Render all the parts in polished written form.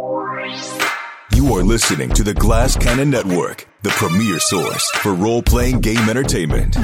You are listening to the Glass Cannon Network, the premier source for role-playing game entertainment.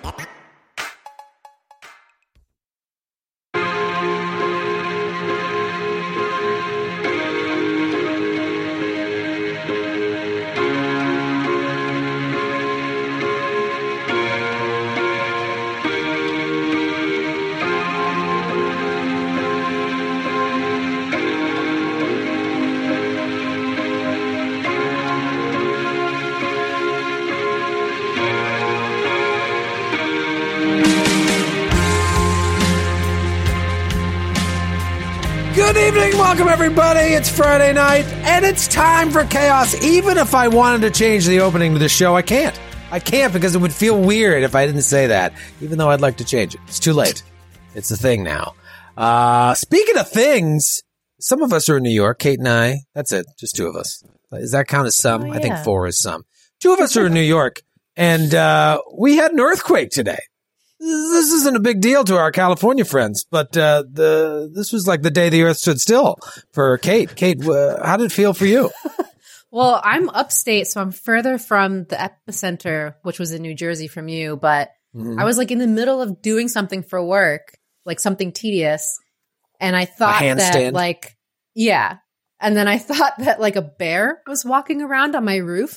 Good evening, welcome everybody. It's Friday night, and it's time for chaos. Even if I wanted to change the opening to the show, I can't. I can't because it would feel weird if I didn't say that, even though I'd like to change it. It's too late. It's a thing now. Speaking of things, some of us are in New York, Kate and I. That's it, just two of us. Does that count as some? Yeah. I think four is some. Two of us are in New York, and we had an earthquake today. This isn't a big deal to our California friends, but this was like the day the earth stood still for Kate. Kate, how did it feel for you? Well, I'm upstate, so I'm further from the epicenter, which was in New Jersey from you, but I was like in the middle of doing something for work, like something tedious, and I thought that like, yeah. And then I thought that like a bear was walking around on my roof.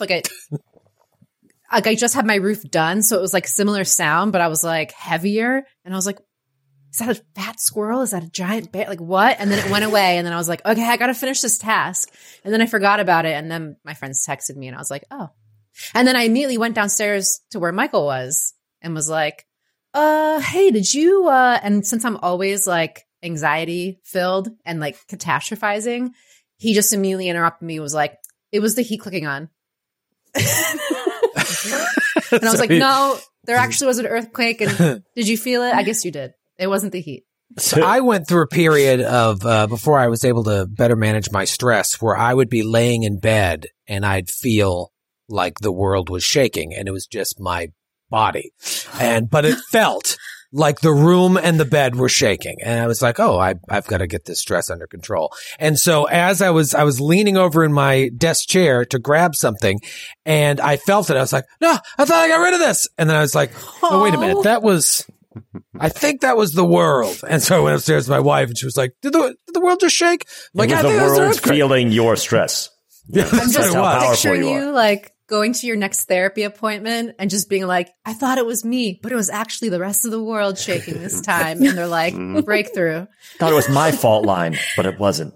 I just had my roof done, so it was like similar sound, but I was like heavier. And I was like, is that a fat squirrel? Is that a giant bear? Like what? And then it went away. And then I was like, okay, I got to finish this task. And then I forgot about it. And then my friends texted me and I was like, oh. And then I immediately went downstairs to where Michael was and was like, hey, did you, and since I'm always like anxiety filled and like catastrophizing, he just immediately interrupted me, was like, it was the heat clicking on. And I was like, no, there actually was an earthquake. And did you feel it? I guess you did. It wasn't the heat. So I went through a period of, before I was able to better manage my stress, where I would be laying in bed and I'd feel like the world was shaking and it was just my body. But it felt like the room and the bed were shaking. And I was like, oh, I've got to get this stress under control. And so as I was leaning over in my desk chair to grab something and I felt it. I was like, no, I thought I got rid of this. And then I was like, oh, wait a minute. I think that was the world. And so I went upstairs to my wife and she was like, did the world just shake? I'm like, the world feeling your stress. Yeah, I'm just how picturing you like going to your next therapy appointment and just being like, I thought it was me, but it was actually the rest of the world shaking this time. And they're like, breakthrough. Thought it was my fault line, but it wasn't.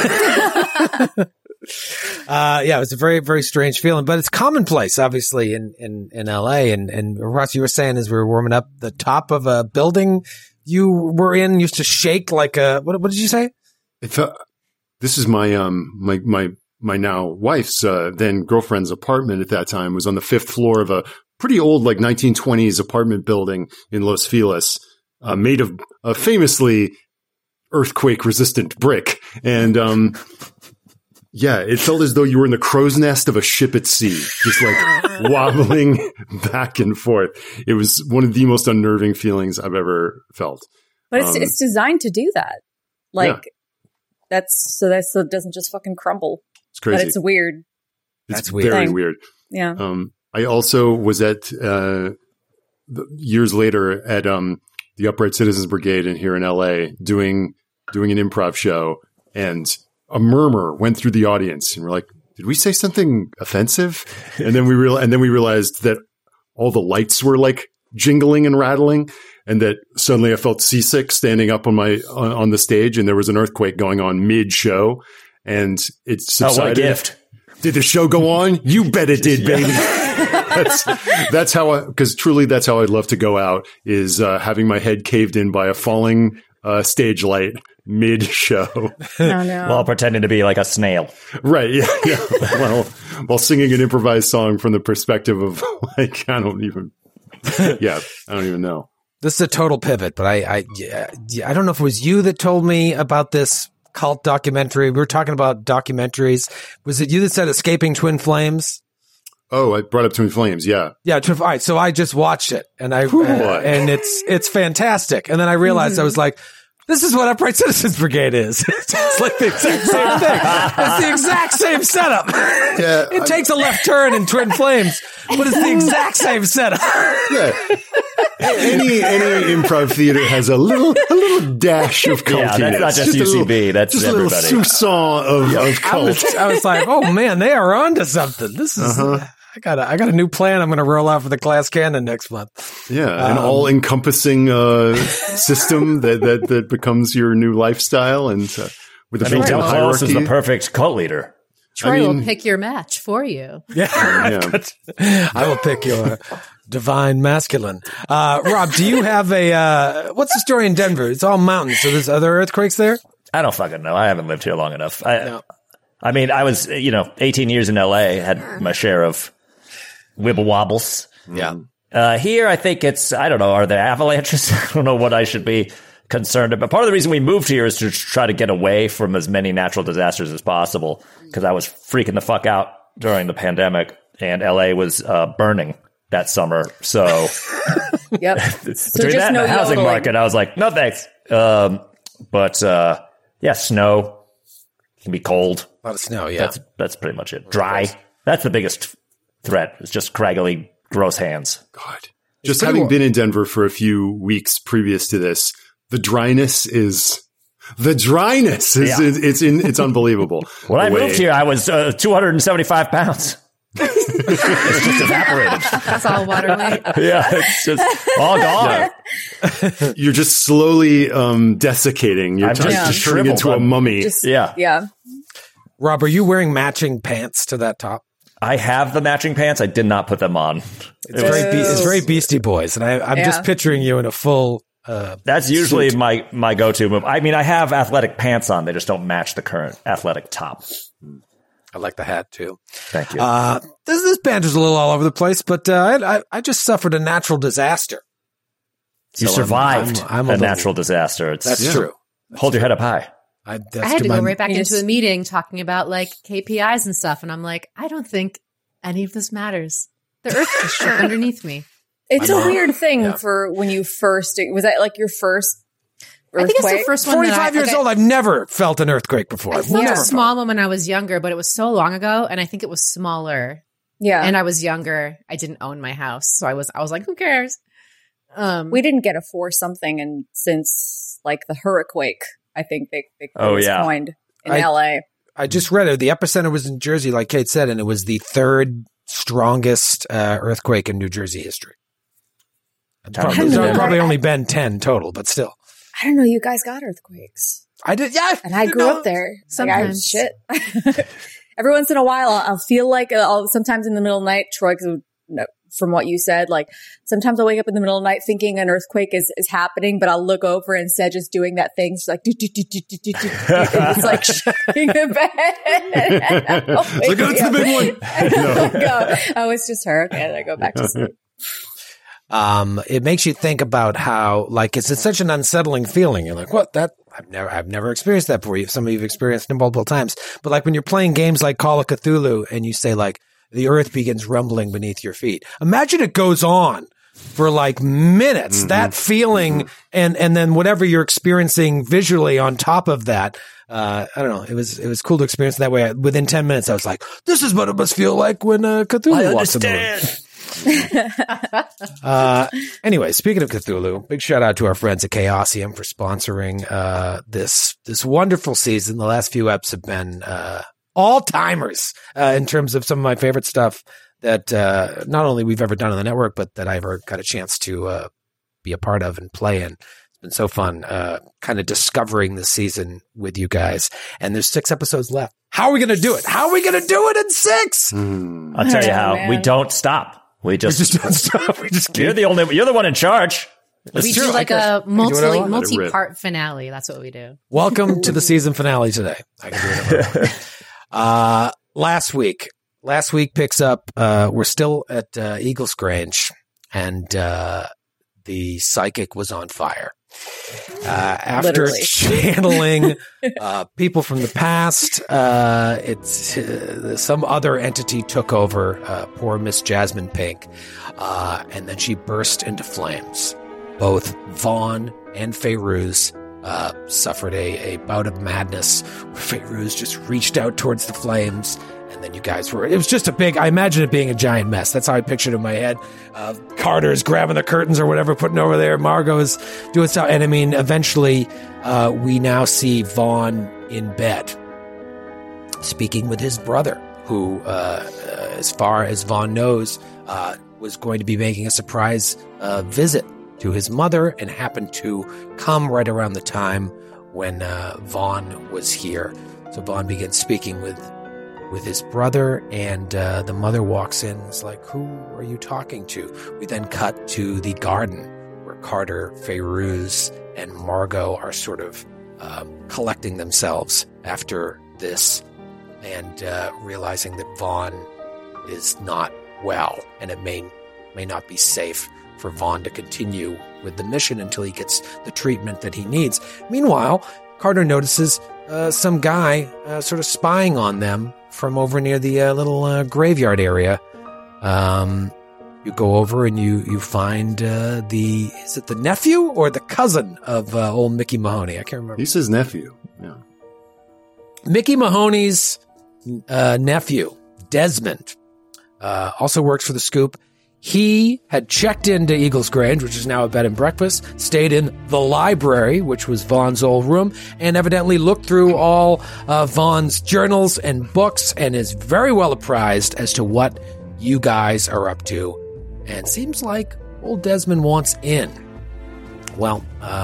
Yeah, it was a very, very strange feeling, but it's commonplace, obviously, in LA. And Ross, you were saying as we were warming up, the top of a building you were in used to shake like a, what did you say? This is my now wife's then girlfriend's apartment at that time was on the 5th floor of a pretty old like 1920s apartment building in Los Feliz, made of a famously earthquake resistant brick. And yeah, it felt as though you were in the crow's nest of a ship at sea, just like wobbling back and forth. It was one of the most unnerving feelings I've ever felt. But it's designed to do that. Like so it doesn't just fucking crumble. It's crazy. But it's weird. It's very weird. Yeah. I also was at years later at the Upright Citizens Brigade here in LA doing an improv show, and a murmur went through the audience, and we're like, "Did we say something offensive?" And then we realized that all the lights were like jingling and rattling, and that suddenly I felt seasick standing up on the stage, and there was an earthquake going on mid-show. And it subsided. Oh, what a gift. Did the show go on? You bet it did, baby. That's how because truly that's how I'd love to go out, is having my head caved in by a falling stage light mid-show. Oh, no. While pretending to be like a snail. Right. Yeah. Well, while singing an improvised song from the perspective of like, I don't even know. This is a total pivot, but I don't know if it was you that told me about this cult documentary. We were talking about documentaries. Was it you that said Escaping Twin Flames? Oh, I brought up Twin Flames. Yeah. Yeah. All right. So I just watched it and and it's fantastic. And then I realized I was like, This is what Upright Citizens Brigade is. It's like the exact same thing. It's the exact same setup. Yeah, It takes a left turn in Twin Flames, but it's the exact same setup. Yeah. Any improv theater has a little dash of cultiness. Yeah, that's not just UCB. That's just everybody. a little soupçon of cult. I was like, oh man, they are onto something. This is. I got a new plan. I'm going to roll out for the Glass Cannon next month. Yeah, an all-encompassing system that becomes your new lifestyle, and with a Del built-in Close is hierarchy. the perfect cult leader. Troy will pick your match for you. Yeah, I will pick your divine masculine. Rob, do you have what's the story in Denver? It's all mountains. So there's other earthquakes there? I don't fucking know. I haven't lived here long enough. I mean, I was, 18 years in LA, had my share of wibble wobbles. Yeah. Here, I think I don't know, are there avalanches? I don't know what I should be concerned about. Part of the reason we moved here is to try to get away from as many natural disasters as possible, because I was freaking the fuck out during the pandemic, and LA was burning that summer. So, Yep. between just that and no the housing yodeling. market, I was like, no thanks. But snow. It can be cold. A lot of snow, yeah. That's pretty much it. Dry. That's the biggest threat. It's just craggly, gross hands. God. Just having been in Denver for a few weeks previous to this, the dryness is it's unbelievable. When I moved here, I was 275 pounds. It's just evaporated. That's all water weight. Yeah, it's just all gone. Yeah. You're just slowly desiccating. You're I'm just turning shriveled. into a mummy. Yeah. Rob, are you wearing matching pants to that top? I have the matching pants. I did not put them on. It's very Beastie Boys, and I'm just picturing you in a full. That's usually my go-to move. I mean, I have athletic pants on. They just don't match the current athletic top. I like the hat too. Thank you. This banter's a little all over the place, but I just suffered a natural disaster. You So survived I'm a natural disaster. That's true. Hold your head up high. I had to go right back into a meeting talking about like KPIs and stuff. And I'm like, I don't think any of this matters. The earth just shook underneath me. It's a weird thing for when you first, was that like your first earthquake? I think it's the first one. 45 years old. I've never felt an earthquake before. I felt a small one when I was younger, but it was so long ago. And I think it was smaller. Yeah. And I was younger. I didn't own my house. So I was like, who cares? We didn't get a 4 something. And since like the hurricane, I think they coined in LA. I just read it. The epicenter was in Jersey, like Kate said, and it was the third strongest earthquake in New Jersey history. There's probably only been 10 total, but still. I don't know. You guys got earthquakes. I did, yeah. And I grew up there. Sometimes. Like, shit. Every once in a while, I'll feel like sometimes in the middle of the night, Troy, from what you said, like sometimes I'll wake up in the middle of the night thinking an earthquake is happening, but I'll look over and instead just doing that thing. It's like, it's like shaking the bed. Look, that's the big one. Oh, it's just her. Okay, and I go back to sleep. It makes you think about how, like, it's such an unsettling feeling. You're like, what? I've never experienced that before. Some of you've experienced it multiple times. But like when you're playing games like Call of Cthulhu and you say like, the earth begins rumbling beneath your feet. Imagine it goes on for like minutes, that feeling, and then whatever you're experiencing visually on top of that. I don't know. It was cool to experience it that way. Within 10 minutes, I was like, this is what it must feel like when Cthulhu walks in the room. Anyway, speaking of Cthulhu, big shout out to our friends at Chaosium for sponsoring this wonderful season. The last few eps have been all-timers in terms of some of my favorite stuff that not only we've ever done on the network, but that I ever got a chance to be a part of and play in. It's been so fun kind of discovering this season with you guys. And there's 6 episodes left. How are we going to do it? How are we going to do it in 6? I'll tell you how. We don't stop. We just don't stop. We just keep. You're the one in charge. We do like a multi-part finale. That's what we do. Welcome to the season finale today. I can do it. Last week picks up. We're still at Eagles Grange, and the psychic was on fire. After channeling people from the past, some other entity took over poor Miss Jasmine Pink, and then she burst into flames. Both Vaughn and Feyruz suffered a bout of madness. Feyruz just reached out towards the flames, and then you guys it was just I imagine it being a giant mess. That's how I pictured it in my head. Carter's grabbing the curtains or whatever, putting over there. Margot is doing stuff. And I mean, eventually, we now see Vaughn in bed, speaking with his brother, who, as far as Vaughn knows, was going to be making a surprise visit to his mother and happened to come right around the time when Vaughn was here. So Vaughn begins speaking with his brother, and the mother walks in and is like, "Who are you talking to?" We then cut to the garden where Carter, Feyruz, and Margot are sort of collecting themselves after this and realizing that Vaughn is not well, and it may not be safe for Vaughn to continue with the mission until he gets the treatment that he needs. Meanwhile, Carter notices some guy sort of spying on them from over near the little graveyard area. You go over and you find is it the nephew or the cousin of old Mickey Mahoney? I can't remember. He says nephew. Yeah. Mickey Mahoney's nephew, Desmond, also works for the Scoop. He had checked into Eagles Grange, which is now a bed and breakfast, stayed in the library, which was Vaughn's old room, and evidently looked through all Vaughn's journals and books and is very well apprised as to what you guys are up to. And seems like old Desmond wants in. Well,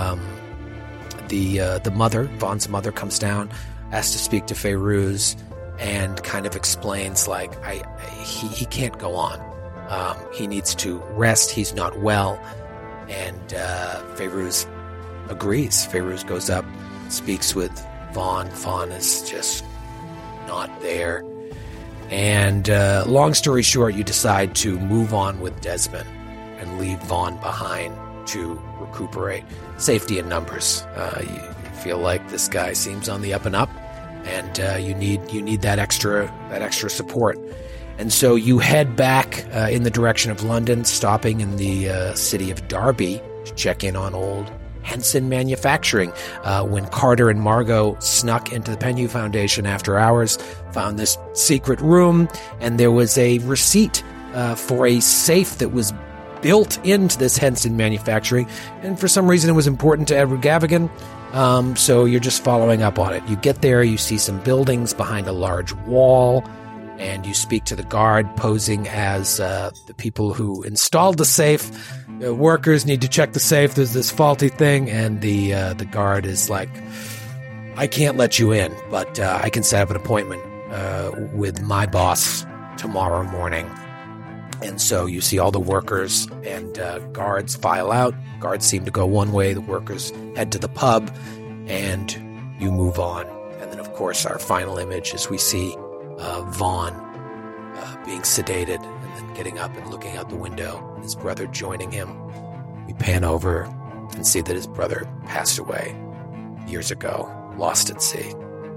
the mother, Vaughn's mother, comes down, asks to speak to Feyruz, and kind of explains, like, he can't go on. He needs to rest. He's not well. And Feyruz agrees. Feyruz goes up, speaks with Vaughn. Vaughn is just not there. And long story short, you decide to move on with Desmond and leave Vaughn behind to recuperate. Safety in numbers. You feel like this guy seems on the up and up, and you need that extra support. And so you head back in the direction of London, stopping in the city of Derby to check in on old Henson Manufacturing. When Carter and Margot snuck into the Penhew Foundation after hours, found this secret room, and there was a receipt for a safe that was built into this Henson Manufacturing. And for some reason, it was important to Edward Gavigan. So you're just following up on it. You get there, you see some buildings behind a large wall, and you speak to the guard posing as the people who installed the safe. Workers need to check the safe. There's this faulty thing, and the guard is like, "I can't let you in, but I can set up an appointment with my boss tomorrow morning." And so you see all the workers and guards file out. Guards seem to go one way. The workers head to the pub, and you move on. And then, of course, our final image is we see Vaughn being sedated and then getting up and looking out the window, and his brother joining him. We pan over and see that his brother passed away years ago, lost at sea.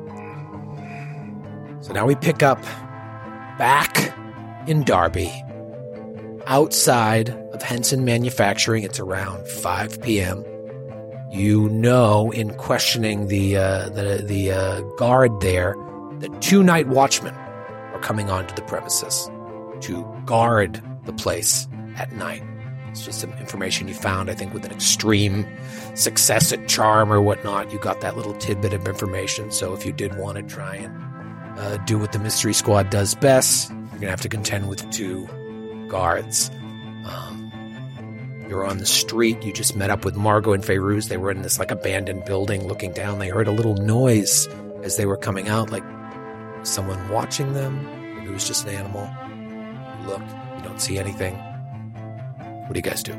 So now we pick up back in Derby, outside of Henson Manufacturing. It's around 5 p.m. You know, in questioning the guard there, that 2 night watchmen are coming onto the premises to guard the place at night. It's just some information you found, I think, with an extreme success at charm or whatnot. You got that little tidbit of information. So if you did want to try and do what the Mystery Squad does best, you're going to have to contend with 2 guards. You're on the street. You just met up with Margot and Feyruz. They were in this like abandoned building looking down. They heard a little noise as they were coming out, like someone watching them. Maybe it was just an animal. You look, you don't see anything. What do you guys do?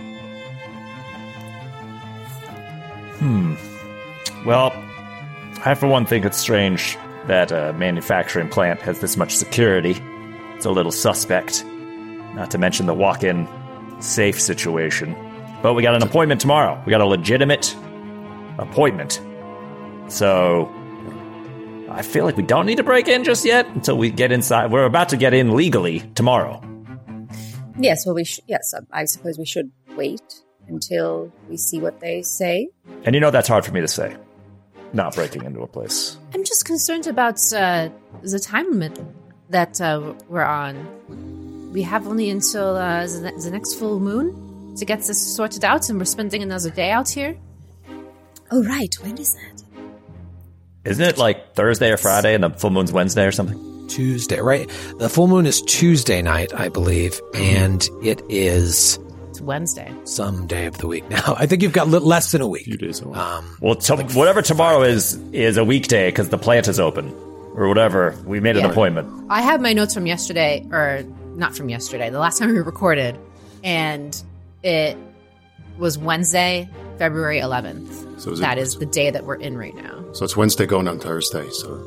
Well, I for one think it's strange that a manufacturing plant has this much security. It's a little suspect. Not to mention the walk-in safe situation. But we got an appointment tomorrow. We got a legitimate appointment. So I feel like we don't need to break in just yet until we get inside. We're about to get in legally tomorrow. Yes, well, yes, I suppose we should wait until we see what they say. And you know that's hard for me to say. Not breaking into a place. I'm just concerned about the time limit that we're on. We have only until the next full moon to get this sorted out, and we're spending another day out here. Oh, right. When is that? Isn't it like Thursday or Friday and the full moon's Wednesday or something? Tuesday, right? The full moon is Tuesday night, I believe, and it is It's Wednesday. some day of the week now. I think you've got less than a week. A few days away. Well, whatever tomorrow is a weekday because the plant is open or whatever. We made an appointment. I have my notes from yesterday, or not from yesterday, the last time we recorded, and it was Wednesday, February 11th. So that is the day that we're in right now. So it's Wednesday going on Thursday. So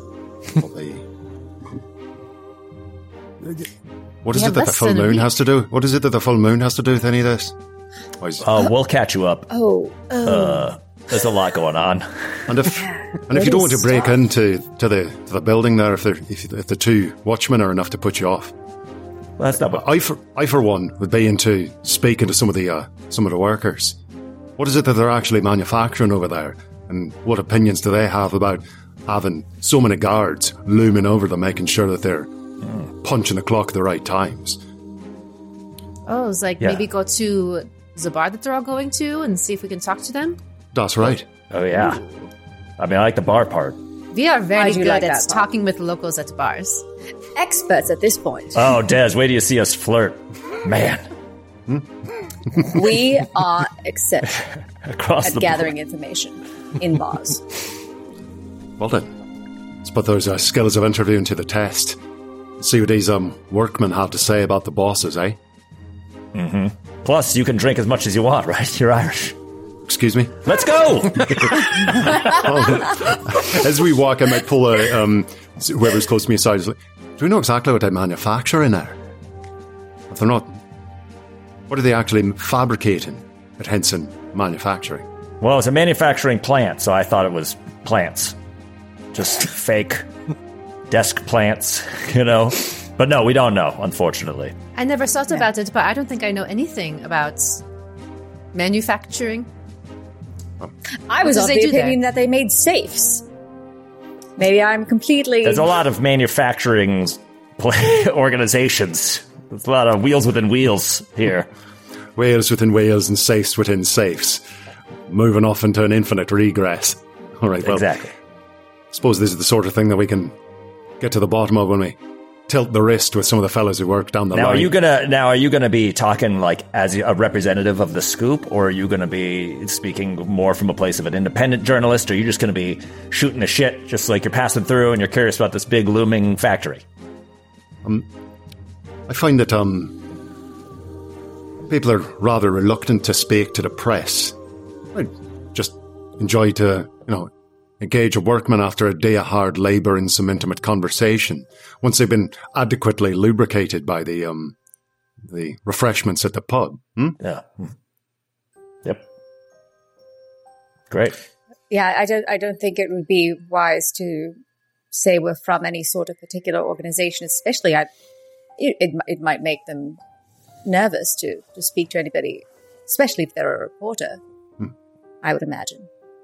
what is it that the full moon has to do? What is it that the full moon has to do with any of this? We'll catch you up. There's a lot going on. And if you don't want to break into the building there, if the two watchmen are enough to put you off, Well, that's not. What, I for one would be into speaking to some of the workers. What is it that they're actually manufacturing over there, and what opinions do they have about having so many guards looming over them, making sure that they're punching the clock at the right times? Oh, it's like maybe go to the bar that they're all going to and see if we can talk to them. That's right. oh yeah. I mean, I like the bar part. We are very do good like at that part. talking with locals at bars. Experts at this point. Oh, Des, wait till you see us flirt, man. We are exceptional Across at the gathering information in bars. Well then, let's put those skills of interviewing to the test. See what these workmen have to say about the bosses, eh? Plus, you can drink as much as you want, right? You're Irish. Excuse me. Let's go. As we walk, I might pull whoever's close to me aside. Like, do we know exactly what they manufacture in there? If they're not, what are they actually fabricating at Henson Manufacturing? Well, it's a manufacturing plant, so I thought it was plants. Just fake desk plants, you know? But no, we don't know, unfortunately. I never thought about it, but I don't think I know anything about manufacturing. I was What of do the they do there? opinion that they made safes. Maybe I'm completely... There's a lot of manufacturing organizations. There's a lot of wheels within wheels here. Whales within whales and safes within safes. Moving off into an infinite regress. All right, well, Exactly. I suppose this is the sort of thing that we can get to the bottom of when we tilt the wrist with some of the fellas who work down the Now, line. are you gonna be talking like as a representative of the Scoop, or are you gonna be speaking more from a place of an independent journalist, or are you just gonna be shooting the shit, just like you're passing through and you're curious about this big looming factory? I find that people are rather reluctant to speak to the press. I just enjoy to, engage a workman after a day of hard labour in some intimate conversation, once they've been adequately lubricated by the refreshments at the pub. Yeah. Yep. Great. Yeah, I don't think it would be wise to say we're from any sort of particular organization, especially it might make them nervous to speak to anybody, especially if they're a reporter, I would imagine.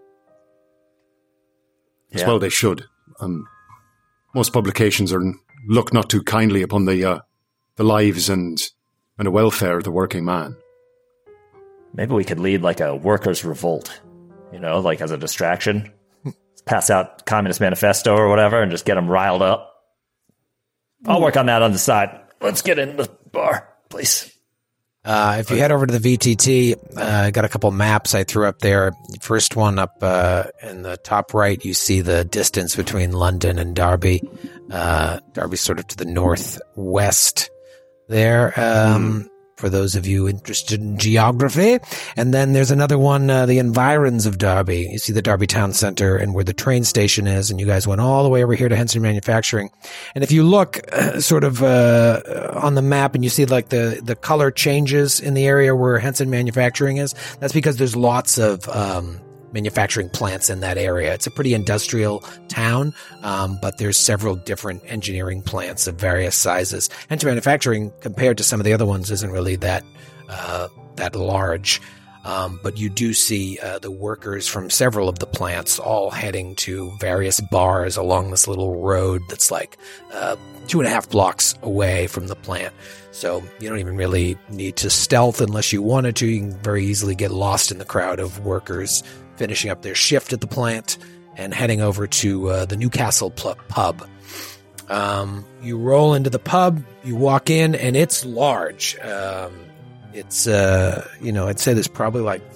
As well they should. Most publications look not too kindly upon the lives and the welfare of the working man. Maybe we could lead like a workers' revolt, like as a distraction. Pass out Communist Manifesto or whatever and just get them riled up. I'll work on that on the side. Let's get in the bar, please. If you head over to the VTT, I got a couple maps I threw up there. First one up in the top right, you see the distance between London and Derby. Derby's sort of to the northwest there. For those of you interested in geography. And then there's another one, the environs of Derby. You see the Derby Town Center and where the train station is, and you guys went all the way over here to Henson Manufacturing. And if you look sort of on the map and you see like the color changes in the area where Henson Manufacturing is, that's because there's lots of manufacturing plants in that area. It's a pretty industrial town, but there's several different engineering plants of various sizes. Henson Manufacturing, compared to some of the other ones, isn't really that large. But you do see the workers from several of the plants all heading to various bars along this little road that's like 2.5 blocks away from the plant. So you don't even really need to stealth unless you wanted to. You can very easily get lost in the crowd of workers finishing up their shift at the plant and heading over to the Newcastle pub. You roll into the pub, you walk in, and it's large. It's, I'd say there's probably like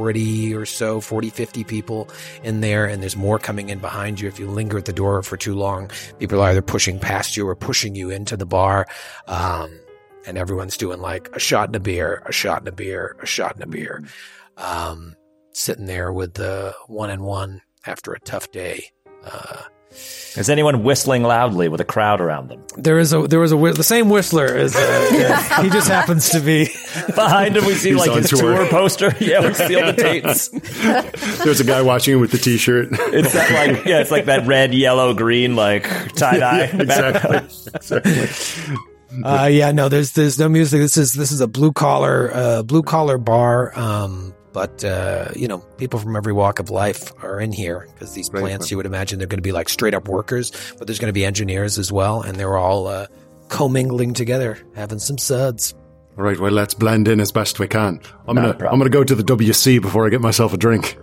50 people in there, and there's more coming in behind you. If you linger at the door for too long, people are either pushing past you or pushing you into the bar. And everyone's doing like a shot and a beer, a shot and a beer, a shot and a beer. Sitting there with the 1-and-1 after a tough day. Is anyone whistling loudly with a crowd around them? There was the same whistler as he just happens to be behind him. We see like his tour poster. Yeah, we see all the dates. There's a guy watching him with the T-shirt. It's that like it's like that red, yellow, green like tie dye. Yeah, exactly. No, there's no music. This is a blue collar bar. But, people from every walk of life are in here because these plants, you would imagine they're going to be like straight up workers, but there's going to be engineers as well. And they're all commingling together, having some suds. All right. Well, let's blend in as best we can. I'm going to go to the WC before I get myself a drink.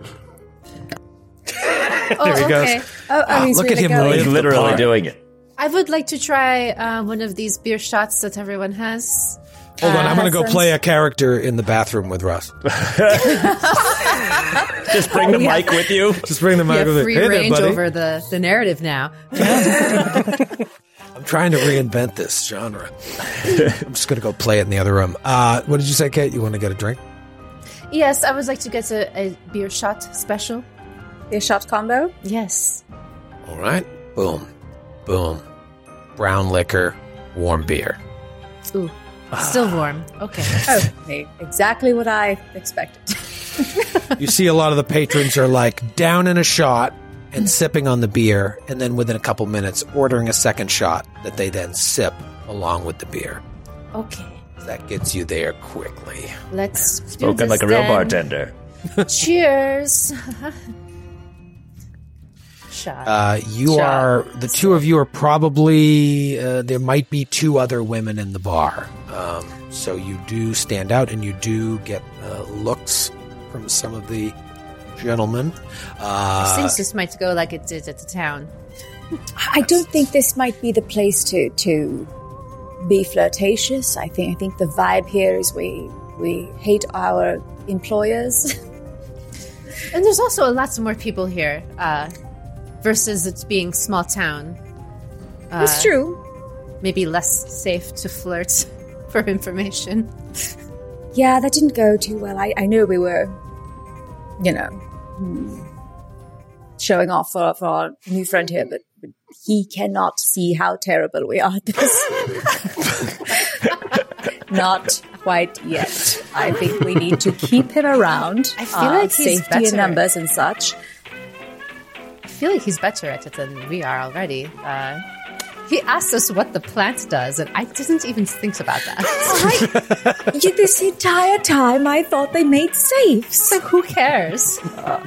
There he goes. He's look really at him. He's literally doing it. I would like to try one of these beer shots that everyone has. Hold on, I'm going to go play a character in the bathroom with Russ. Just bring the mic with you. Just bring the mic with you. Free range over the narrative now. I'm trying to reinvent this genre. I'm just going to go play it in the other room. What did you say, Kate? You want to get a drink? Yes, I would like to get a beer shot special. Beer shot combo? Yes. All right. Boom. Boom. Brown liquor, warm beer. Ooh. Still warm. Okay. Okay. Exactly what I expected. You see a lot of the patrons are like down in a shot and sipping on the beer, and then within a couple minutes ordering a second shot that they then sip along with the beer. Okay. That gets you there quickly. Let's do Spoken this like a real then. bartender. Cheers. Shot. The two of you are probably, there might be 2 other women in the bar. So you do stand out and you do get looks from some of the gentlemen. I think this might go like it did at the town. I don't think this might be the place to be flirtatious. I think the vibe here is we hate our employers. And there's also lots more people here versus it being small town. That's true. Maybe less safe to flirt for information. Yeah, that didn't go too well. I know we were, showing off for our new friend here, but he cannot see how terrible we are at this. Not quite yet. I think we need to keep him around. I feel like he's safety better. in numbers and such. I feel like he's better at it than we are already. He asked us what the plant does, and I didn't even think about that. This entire time, I thought they made safes. So who cares?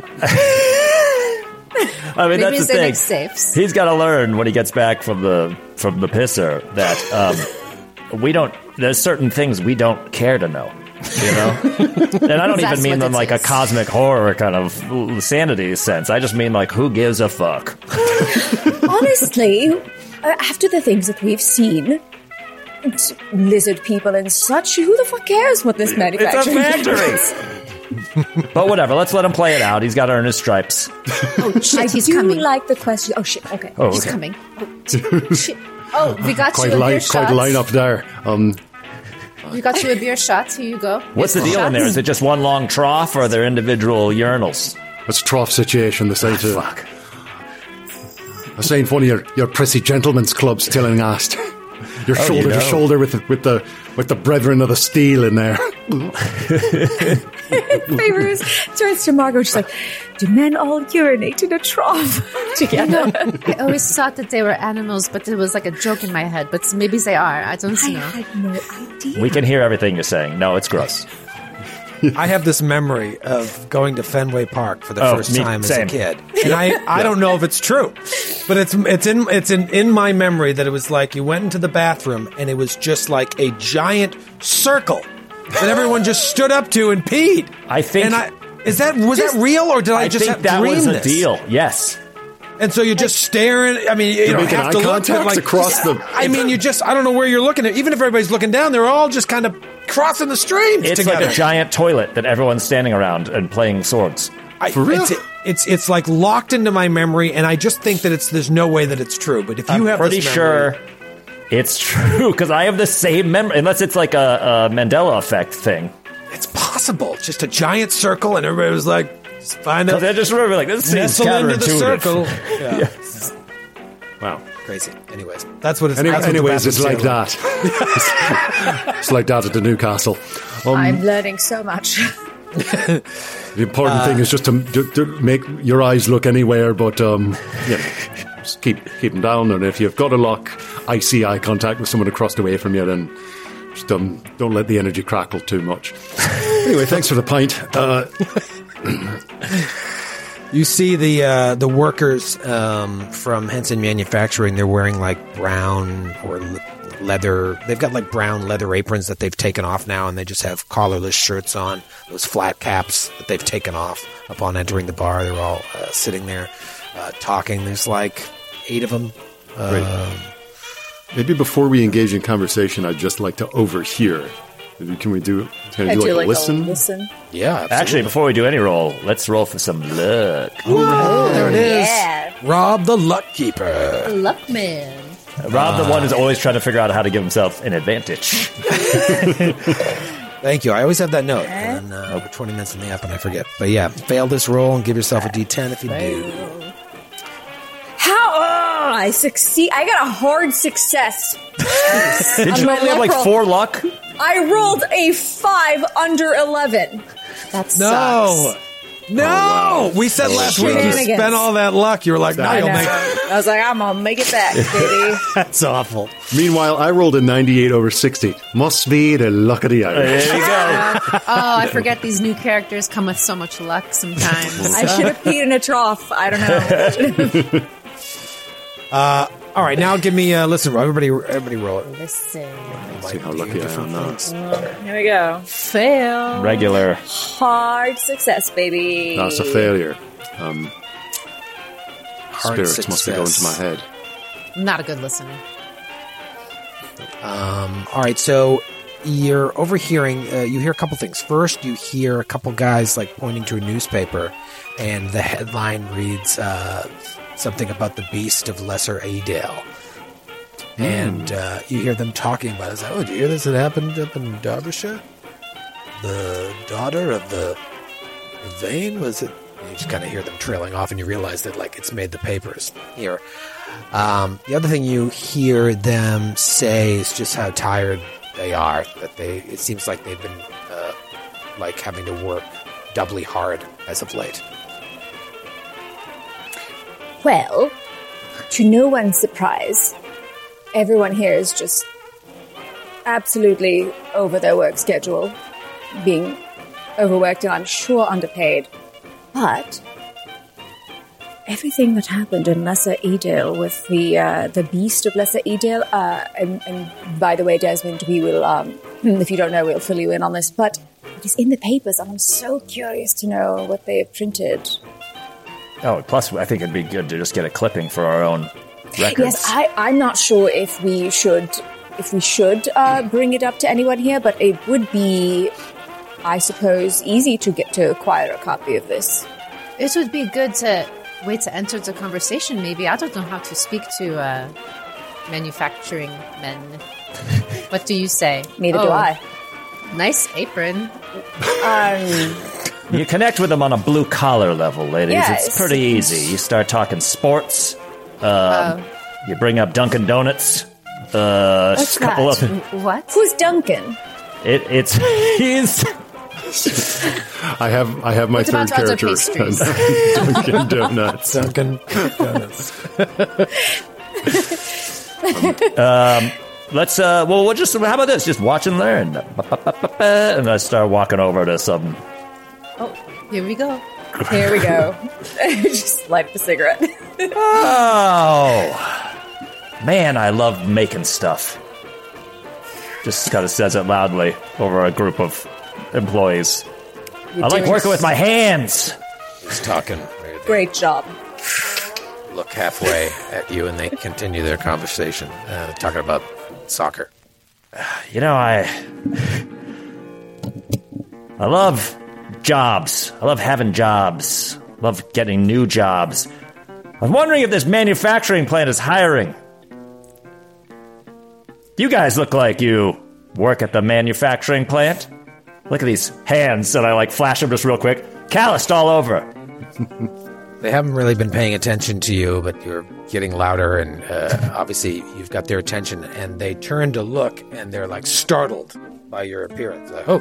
I mean, Maybe that's the they thing. make safes. He's got to learn when he gets back from the pisser that we don't. There's certain things we don't care to know. And I don't even mean them like a cosmic horror kind of sanity sense. I just mean like, who gives a fuck? Honestly, after the things that we've seen, lizard people and such, who the fuck cares what this manufacturing It's a factory. But whatever, let's let him play it out. He's got to earn his stripes. Oh, shit, he's do coming. like the question. Oh, shit, okay. Oh, He's okay. coming. Oh, shit. Oh, we got Quite you a a beer shot. line up there. We got you a beer shot. Here you go. What's the deal in there? Is it just one long trough, or are there individual urinals? It's a trough situation. They say to Fuck. I say in one of your prissy gentlemen's clubs, telling asked. Your shoulder to shoulder with the brethren of the steel in there. Favors turns to Margot. She's like, "Do men all urinate in a trough together?" I always thought that they were animals, but it was like a joke in my head. But maybe they are. I don't I know. had no idea. We can hear everything you're saying. No, it's gross. I have this memory of going to Fenway Park for the first time as a kid, and I don't know if it's true, but it's in my memory that it was like you went into the bathroom and it was just like a giant circle that everyone just stood up to and peed. I think. Was that real, or did I just think have that dreamed was a this? deal? Yes. And so you're just staring. I mean, you don't making have to eye look contact but across the. I mean, I don't know where you're looking at. Even if everybody's looking down, they're all just kind of crossing the streams It's together. like a giant toilet that everyone's standing around and playing swords. For real? It's like locked into my memory, and I just think that there's no way that it's true. But if you have pretty this sure memory, it's true because I have the same memory, unless it's like a Mandela effect thing. it's possible. Just a giant circle, and everybody was like, just find out. I just remember like this seems Nestle into the circle. counterintuitive. Yeah. Yes. Wow. Crazy. Anyways, that's what it's. Anyways, it's like that. It's like that at the Newcastle. I'm learning so much. The important thing is just to make your eyes look anywhere, but just keep them down. And if you've got to lock icy eye contact with someone across the way from you, then just don't let the energy crackle too much. Anyway, thanks for the pint. You see the workers from Henson Manufacturing. They're wearing like brown or leather. They've got like brown leather aprons that they've taken off now, and they just have collarless shirts on. Those flat caps that they've taken off upon entering the bar. They're all sitting there talking. There's like 8 of them. Maybe before we engage in conversation, I'd just like to overhear. Maybe can we do like a listen? Yeah, absolutely. Actually, before we do any roll, let's roll for some luck. There it is. Yeah. Rob the Luck Keeper. Luckman. Rob, the one who's always trying to figure out how to give himself an advantage. Thank you. I always have that note. And then over 20 minutes in the app and I forget. But yeah, fail this roll and give yourself a D10 if you do. How? Oh, I succeed. I got a hard success. Did you only have like 4 luck? I rolled a 5 under 11. That sucks. No! We said last week you Shenanigans. spent all that luck. You were like, no, I you'll know. make I was like, I'm gonna make it back, baby. That's awful. Meanwhile, I rolled a 98 over 60. Must be the luck of the Irish. There you go. Oh, I forget these new characters come with so much luck sometimes. I should have peed in a trough. I don't know. All right, now give me listen. Everybody roll it. Listen. See how lucky I am now. Here we go. Fail. Regular. Hard success, baby. That's a failure. Hard Spirits must be going to my head. I'm not a good listener. All right, so you're overhearing. You hear a couple things. First, you hear a couple guys like pointing to a newspaper, and the headline reads something about the Beast of Lesser Adale. And you hear them talking about it. It's like, oh, did you hear this? It happened up in Derbyshire? The daughter of the Vane, was it? And you just kind of hear them trailing off, and you realize that like it's made the papers here. The other thing you hear them say is just how tired they are. That it seems like they've been like having to work doubly hard as of late. Well, to no one's surprise, everyone here is just absolutely over their work schedule, being overworked and I'm sure underpaid. But everything that happened in Lesser Edale with the Beast of Lesser Edale, and by the way, Desmond, we will, if you don't know, we'll fill you in on this, but it is in the papers and I'm so curious to know what they have printed. Oh, plus I think it'd be good to just get a clipping for our own records. Yes, I'm not sure if we should bring it up to anyone here, but it would be, I suppose, easy to get to acquire a copy of this. It would be good to wait to enter the conversation, maybe. I don't know how to speak to manufacturing men. What do you say? Neither do I. Nice apron. You connect with them on a blue-collar level, ladies. Yes. It's pretty easy. You start talking sports. You bring up Dunkin' Donuts. What's a couple that? of What? Who's Duncan? he's I have my What third about other character. pastries? Dunkin' Donuts. Duncan Donuts. let's, we'll just, how about this? Just watch and learn. And I start walking over to some. Oh, here we go. Here we go. Just light the cigarette. Oh, man, I love making stuff. Just kind of says it loudly over a group of employees. I like working with my hands. He's talking. Great job. Look halfway at you, and they continue their conversation, talking about soccer. You know, I love jobs. I love having jobs. I love getting new jobs. I'm wondering if this manufacturing plant is hiring. You guys look like you work at the manufacturing plant. Look at these hands, and I like flash them just real quick. Calloused all over. They haven't really been paying attention to you, but you're getting louder, and obviously you've got their attention, and they turn to look, and they're like startled by your appearance. Like,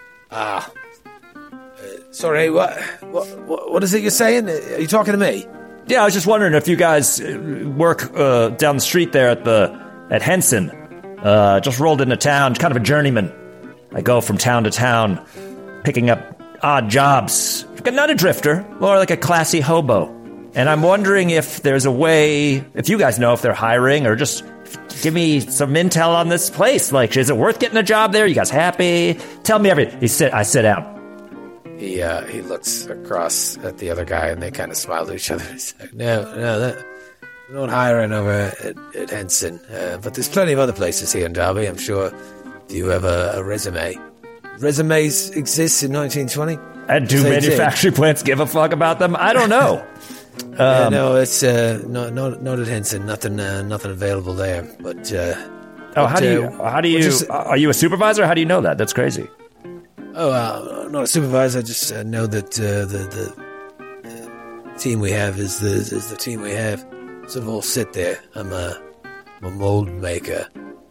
sorry, what is it you're saying? Are you talking to me? Yeah, I was just wondering if you guys work down the street there at Henson. Just rolled into town, kind of a journeyman. I go from town to town, picking up odd jobs. Not a drifter, more like a classy hobo. And I'm wondering if there's a way, if you guys know if they're hiring, or just give me some intel on this place. Like, is it worth getting a job there? You guys happy? Tell me everything. I sit down. He looks across at the other guy, and they kind of smile to each other. He's like, no, we're not hiring over at Henson, but there's plenty of other places here in Derby, I'm sure. Do you have a resume? Resumes exist in 1920? And do manufacturing plants give a fuck about them? I don't know. No, it's not at Henson. Nothing available there. But how do you? Are you a supervisor? How do you know that? That's crazy. I'm not a supervisor. I just know that the team we have is the team we have. So we'll sit there. I'm a mold maker.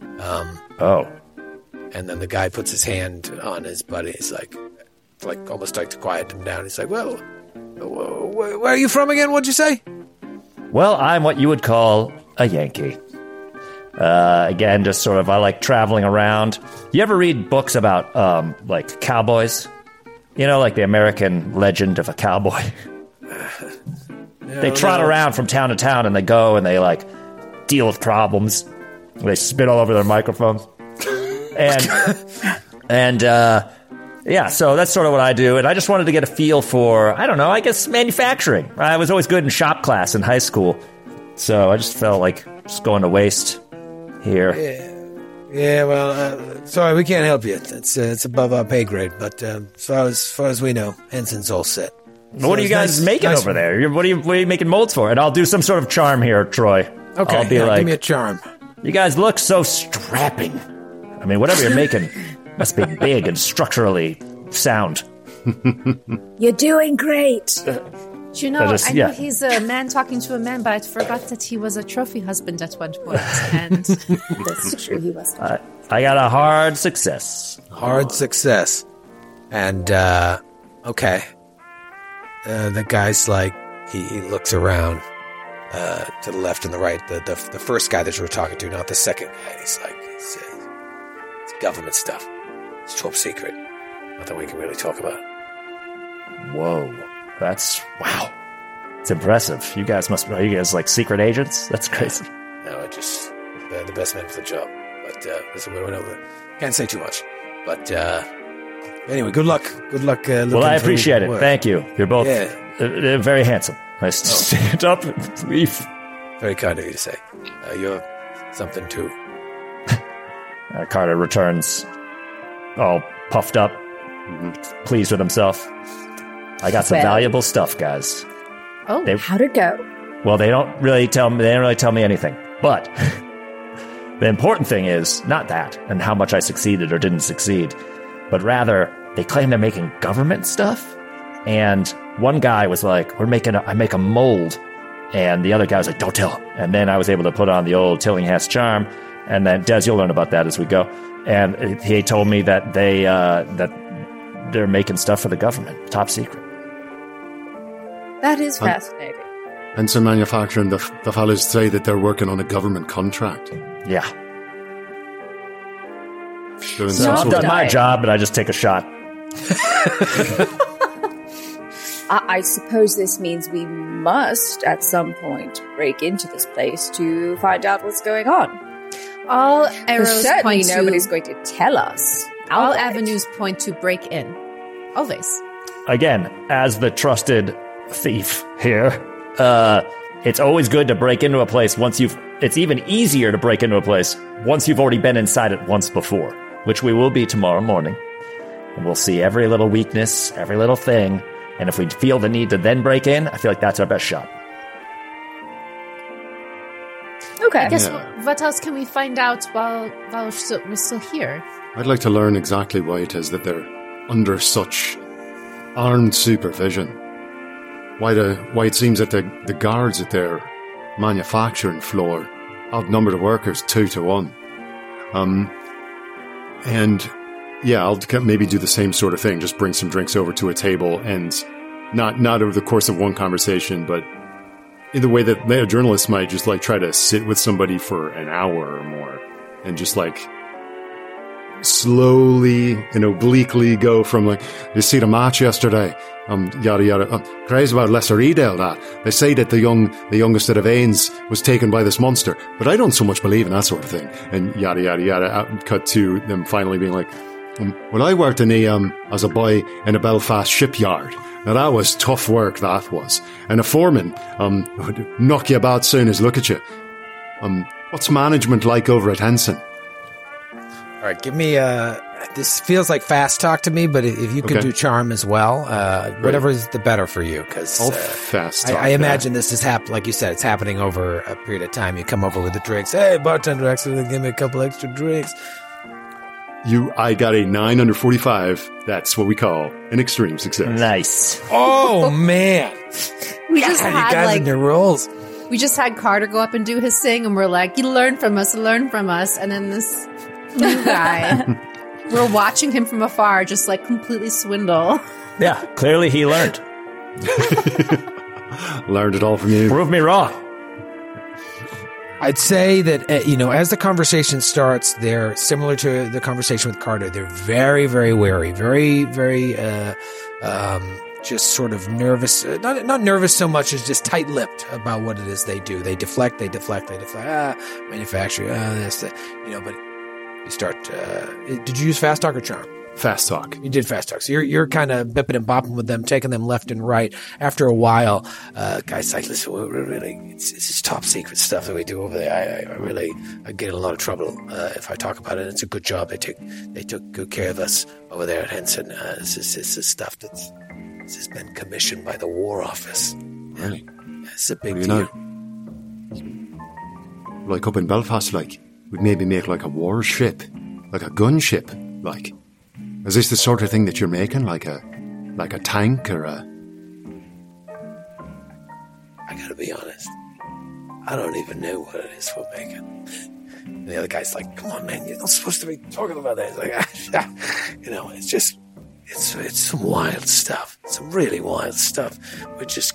And then the guy puts his hand on his buddy. He's like almost like to quiet him down. He's like, well, where are you from again? What'd you say? Well, I'm what you would call a Yankee. Again, just sort of, I like traveling around. You ever read books about, like, cowboys? You know, like the American legend of a cowboy? They trot around from town to town, and they go and they, like, deal with problems. They spit all over their microphones. Yeah, so that's sort of what I do. And I just wanted to get a feel for, I don't know, I guess manufacturing. I was always good in shop class in high school. So I just felt like just going to waste here. Yeah, well, sorry, we can't help you. It's above our pay grade. But as far as we know, Henson's all set. So what are you guys making over there? What are you making molds for? And I'll do some sort of charm here, Troy. Okay, I'll be give me a charm. You guys look so strapping. I mean, whatever you're making must be big and structurally sound. You're doing great. Do you know, I know he's a man talking to a man, but I forgot that he was a trophy husband at one point. And that's true, he was. I got a hard success. And, okay. The guy's like, he looks around to the left and the right. The first guy that you were talking to, not the second guy. He's like, it's government stuff. It's top secret. Nothing we can really talk about. Whoa. Wow. It's impressive. You guys are you guys like secret agents? That's crazy. No, they're the best men for the job. But, listen, we don't know. Can't say too much. But, anyway, good luck. Well, I appreciate it. Thank you. You're both very handsome. Nice to stand up and leave. Very kind of you to say. You're something too. Carter returns, all puffed up, pleased with himself. I got some valuable stuff, guys. Oh, how'd it go? Well, they don't really tell me anything. But the important thing is not that and how much I succeeded or didn't succeed, but rather they claim they're making government stuff. And one guy was like, I make a mold. And the other guy was like, don't tell him. And then I was able to put on the old Tillinghast charm. And then, Des, you'll learn about that as we go. And he told me that they're making stuff for the government, top secret. That is fascinating. And so manufacturing, the fellas say that they're working on a government contract. Yeah. Doing So some I've sort done of- my job, and I just take a shot. I suppose this means we must, at some point, break into this place to find out what's going on. All 'Cause arrows certainly point to nobody's going to tell us. all outright. avenues point to break in. Always. Again, as the trusted thief here, it's always good to break into a place it's even easier to break into a place once you've already been inside it once before, which we will be tomorrow morning. And we'll see every little weakness, every little thing. And if we feel the need to then break in, I feel like that's our best shot. Okay. I guess Yeah. what else can we find out while we're still here? I'd like to learn exactly why it is that they're under such armed supervision. Why it seems that the guards at their manufacturing floor outnumber the workers 2-1. And yeah, I'll maybe do the same sort of thing. Just bring some drinks over to a table, and not over the course of one conversation, but in the way that a journalist might just like try to sit with somebody for an hour or more, and just like slowly and obliquely go from like, you see the match yesterday, yada yada. Crazy about Lesser Edale, that they say that the youngest of the Vanes was taken by this monster, but I don't so much believe in that sort of thing. And yada yada yada. Cut to them finally being like, well, I worked as a boy in a Belfast shipyard. Now that was tough work, that was. And a foreman would knock you about soon as look at you. What's management like over at Henson? All right, give me this feels like fast talk to me, but if you can Okay. do charm as well, whatever is the better for you, because All fast talk. I imagine this is like you said, it's happening over a period of time. You come over with the drinks. Hey, bartender, actually, give me a couple extra drinks. I got a 9 under 45. That's what we call an extreme success. Nice. Oh man, We just God, you had guys in your roles. we just had Carter go up and do his thing, and we're like, "You learn from us, and then this new guy, we're watching him from afar, just like completely swindle. Yeah, clearly he learned. Learned it all from you. Prove me wrong. I'd say that, as the conversation starts, they're similar to the conversation with Carter. They're very, very wary, very, very, just sort of nervous, not nervous so much as just tight-lipped about what it is they do. They deflect. Manufacturing, this, but you start, did you use fast talk or charm? Fast talk. You did fast talk. So you're kind of bipping and bopping with them, taking them left and right. After a while, guys like, listen, we're really, it's top secret stuff that we do over there. I get in a lot of trouble if I talk about it. It's a good job. They took good care of us over there at Henson. This is stuff this has been commissioned by the War Office. Really? It's a big You deal. know, like up in Belfast, like, we'd maybe make like a warship, like a gunship, like. Is this the sort of thing that you're making, like a tank or a? I gotta be honest. I don't even know what it is we're making. And the other guy's like, come on, man, you're not supposed to be talking about that. It's like, it's just, it's some wild stuff. Some really wild stuff. We just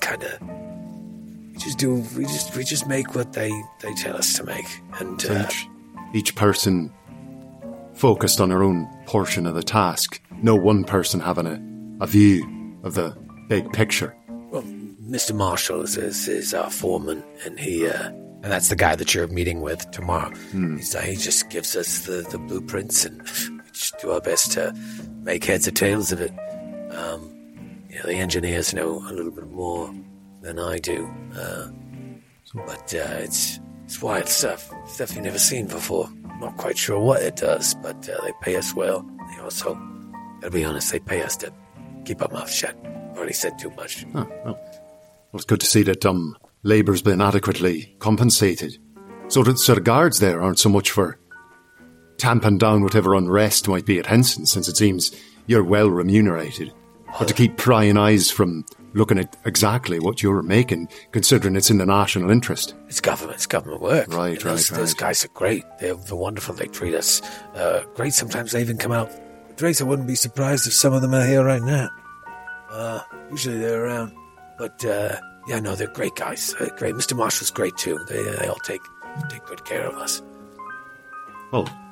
make what they tell us to make. And, Each person focused on their own portion of the task. No one person having a view of the big picture. well, Mr. Marshall is our foreman, and and that's the guy that you're meeting with tomorrow. He just gives us the blueprints, and we just do our best to make heads or tails of it. The engineers know a little bit more than I do, but it's wild stuff you've never seen before. Not quite sure what it does, but they pay us well. They also, gotta be honest, they pay us to keep our mouth shut. Already said too much. Oh, well, it's good to see that labour's been adequately compensated. So the guards there aren't so much for tamping down whatever unrest might be at Henson, since it seems you're well remunerated, but to keep prying eyes from looking at exactly what you're making, considering it's in the national interest. It's government work. Right, Those right. guys are great. They're wonderful. They treat us great. Sometimes they even come out with drinks. I wouldn't be surprised if some of them are here right now. Usually they're around. But, they're great guys. Great. Mr. Marshall's great, too. They all take good care of us. Well,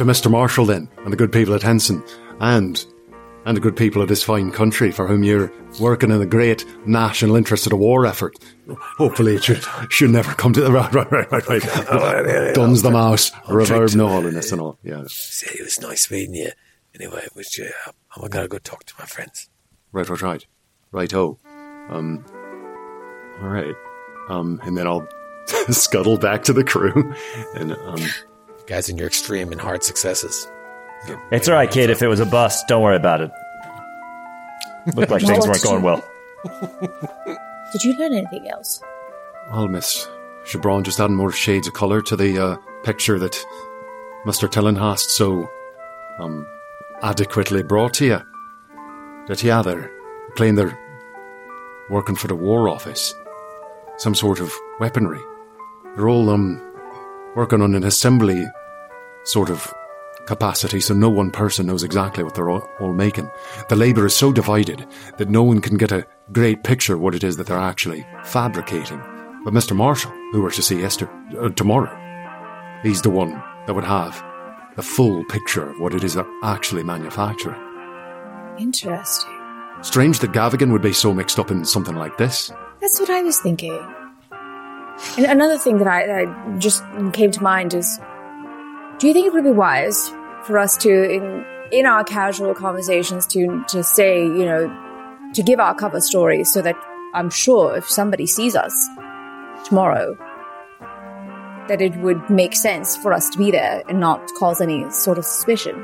to Mr. Marshall then, and the good people at Henson, and the good people of this fine country for whom you're working in the great national interest of the war effort. Hopefully it should never come to the right. Duns the mouse, reverb no holiness and all. Yeah. Say it was nice meeting you. Anyway, I'm gonna go talk to my friends. Right. Righto. All right. And then I'll scuttle back to the crew. And guys, in your extreme and hard successes. It's all right, kid. If it was a bust, don't worry about it. Looked like things weren't going well. Did you learn anything else? Well, Miss Chabron, just adding more shades of colour to the picture that Mr. Tillinghast so adequately brought to you. That, yeah, they're claim they're working for the War Office. Some sort of weaponry. They're all working on an assembly sort of capacity, so no one person knows exactly what they're all making. The labour is so divided that no one can get a great picture of what it is that they're actually fabricating. But Mr. Marshall, who we're to see tomorrow, he's the one that would have the full picture of what it is they're actually manufacturing. Interesting. Strange that Gavigan would be so mixed up in something like this. That's what I was thinking. And another thing that I just came to mind is, do you think it would be wise for us to, in our casual conversations, to say, to give our cover story so that I'm sure if somebody sees us tomorrow, that it would make sense for us to be there and not cause any sort of suspicion?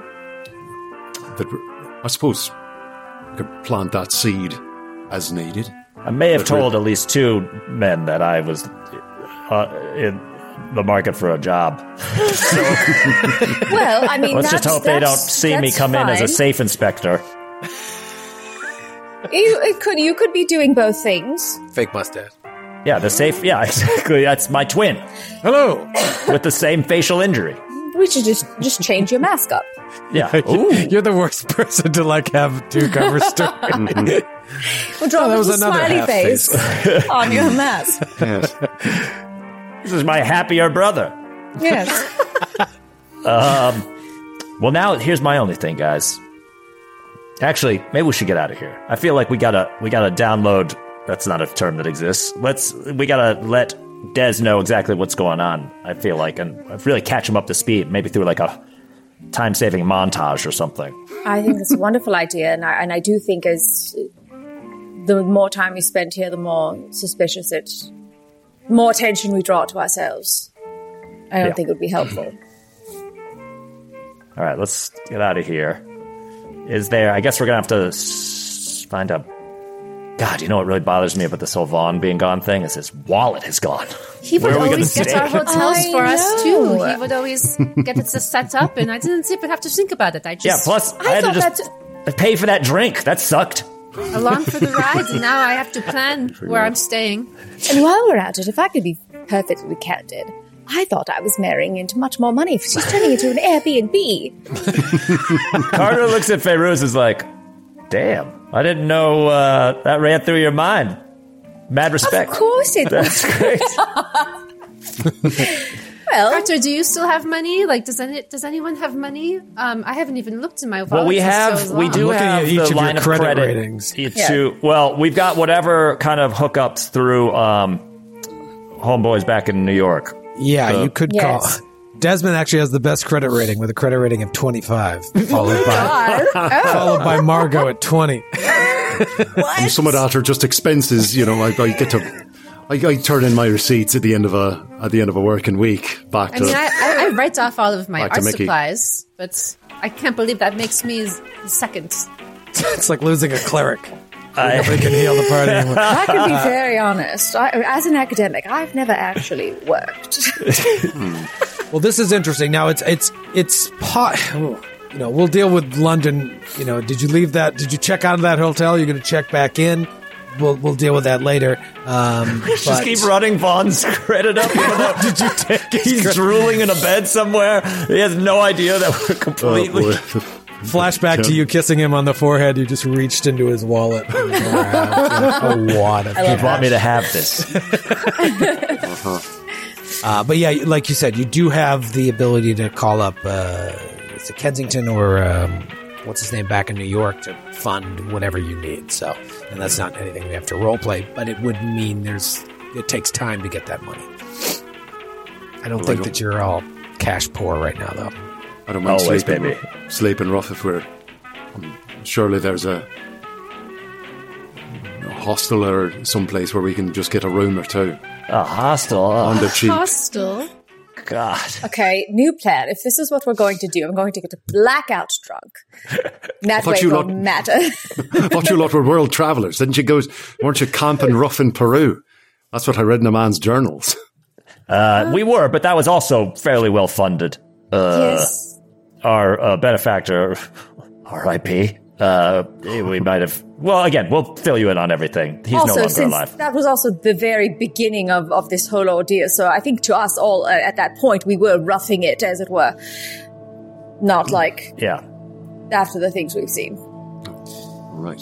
I suppose we could plant that seed as needed. I may have told at least 2 men that I was in the market for a job. Well, I mean, let's just hope they don't see me come in as a safe inspector. You could be doing both things. Fake mustache. Yeah, the safe. Yeah, exactly. That's my twin. Hello. With the same facial injury. We should just change your mask up. Yeah. You're the worst person to have 2 cover stories. We'll draw a smiley face on your mask. Yes. This is my happier brother. Yes. Well, now here's my only thing, guys. Actually, maybe we should get out of here. I feel like we gotta download. That's not a term that exists. We gotta let Des know exactly what's going on. I feel like, and really catch him up to speed. Maybe through like a time-saving montage or something. I think that's a wonderful idea, and I do think as the more time we spend here, the more suspicious more attention we draw to ourselves. I don't think it would be helpful. All right, let's get out of here. I guess we're going to have to find a... God, you know what really bothers me about this whole Vaughn being gone thing is his wallet is gone. He would always get our hotels for us, too. know. He would always get it set up, and I didn't even have to think about it. Plus I had to just pay for that drink. That sucked. Along for the ride, and now I have to plan where I'm staying. And while we're at it, if I could be perfectly candid, I thought I was marrying into much more money. She's turning into an Airbnb. Carter looks at Feyruz and is like, damn, I didn't know that ran through your mind. Mad respect. Of course it That's great. Well, Carter, do you still have money? Does anyone have money? I haven't even looked in my wallet. Well, we do looking have at each the of your line of credit credit ratings. Well, we've got whatever kind of hookups through homeboys back in New York. Yeah, you could call. Desmond actually has the best credit rating with a credit rating of 25, followed by Margot at 20. And some of that are just expenses. I turn in my receipts at the end of a working week. I write off all of my art Mickey. supplies, but I can't believe that makes me the second. It's like losing a cleric. Nobody can heal the party anymore. I can be very honest. As an academic, I've never actually worked. Well, this is interesting. Now we'll deal with London. Did you leave that? Did you check out of that hotel? You're going to check back in. We'll deal with that later. Just keep running Vaughn's credit up. Did you take? He's drooling in a bed somewhere. He has no idea that we're completely. Flashback to you kissing him on the forehead. You just reached into his wallet. A wad of You want me to have this? But yeah, like you said, you do have the ability to call up it's a Kensington or what's his name back in New York to fund whatever you need. So, and that's not anything we have to role play, but it would mean it takes time to get that money. I don't think that you're all cash poor right now, though. I don't mind Always, baby. Sleeping rough if we're. Surely there's a hostel or someplace where we can just get a room or two. A hostel? On the cheap. Hostel. God. Okay, new plan. If this is what we're going to do, I'm going to get blackout drunk. That way thought it you won't lot- matter. I thought you lot were world travellers. Didn't you go? Weren't you camping rough in Peru? That's what I read in a man's journals. We were, but that was also fairly well funded. Yes. Our benefactor, R.I.P., we might have... Well, again, we'll fill you in on everything. He's no Also, longer since alive. that was also the very beginning of this whole ordeal, so I think to us all at that point, we were roughing it, as it were. Not like Yeah. after the things we've seen. Right.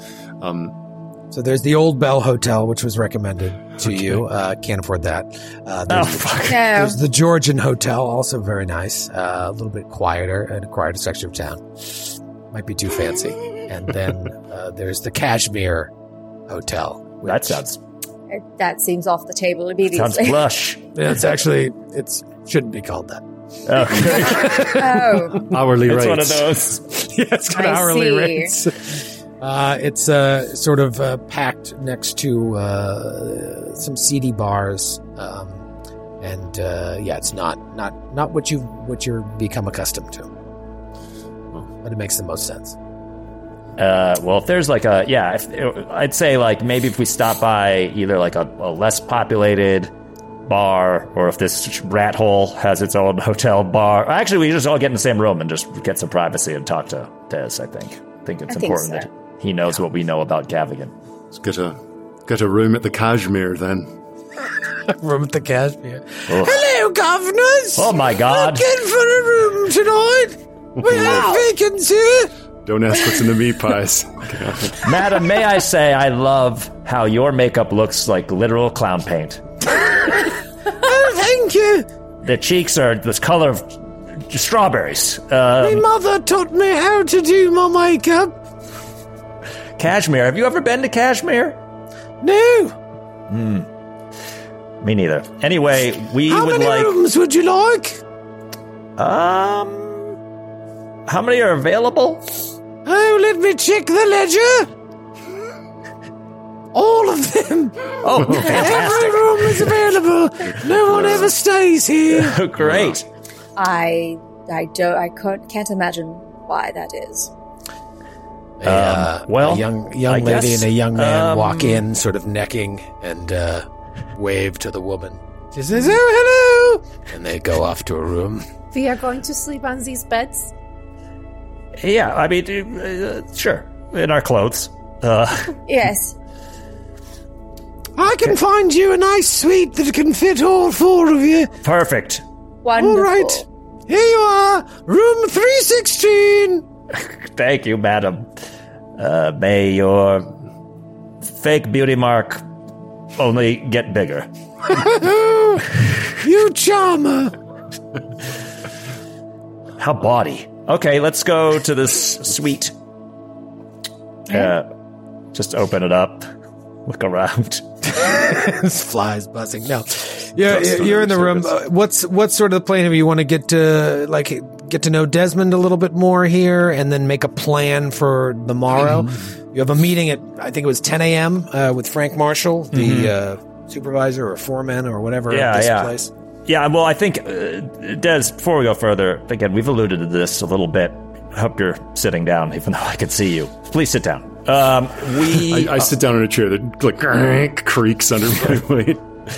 So there's the Old Bell Hotel, which was recommended to you. Can't afford that. Fuck. No. There's the Georgian Hotel, also very nice. A little bit quieter, in a quieter section of town. Might be too fancy. And then there's the Kashmir Hotel. That sounds That seems off the table immediately. sounds plush. It's actually, shouldn't be called that. Okay. Oh, Hourly It's rates. one of those. Yeah, it's got I hourly see. rates. It's sort of packed next to some seedy bars, and it's not what you're become accustomed to. But it makes the most sense. Well, if there's like I'd say like maybe if we stop by either like a less populated bar, or if this rat hole has its own hotel bar. Actually, we just all get in the same room and just get some privacy and talk to Des. I think it's important so. that he knows what we know about Gavigan. Let's get a room at the Kashmir then. Room at the Kashmir. Oh. Hello, governors. Oh my God! Looking for a room tonight. We have vacancy. Don't ask what's in the meat pies. Madam, may I say I love how your makeup looks like literal clown paint. Oh, thank you. The cheeks are this color of strawberries. My mother taught me how to do my makeup. Kashmir. Have you ever been to Kashmir? No. Me neither. Anyway, we How would many like. rooms would you like? How many are available? Oh, let me check the ledger. All of them. Oh, Every fantastic! room is available. No one ever stays here. Great. I can't imagine why that is. Well, a young I lady guess, and a young man walk in, sort of necking, and wave to the woman. She says, "Oh, hello," and they go off to a room. We are going to sleep on these beds. Yeah, I mean, sure, in our clothes. Yes. I can find you a nice suite that can fit all four of you. Perfect. Wonderful. All right, here you are, room 316. Thank you, madam. May your fake beauty mark only get bigger. You charmer. How bawdy. Okay, let's go to this suite. Just open it up. Look around. There's flies buzzing. No, you're in the room. What's sort of the plan here? You want to get to know Desmond a little bit more here, and then make a plan for the morrow. You have a meeting at, I think it was 10 a.m. With Frank Marshall, the supervisor or foreman or whatever of this place. Yeah, well, I think, Des, before we go further, again, we've alluded to this a little bit. I hope you're sitting down, even though I can see you. Please sit down. I sit down in a chair that like creaks under my weight.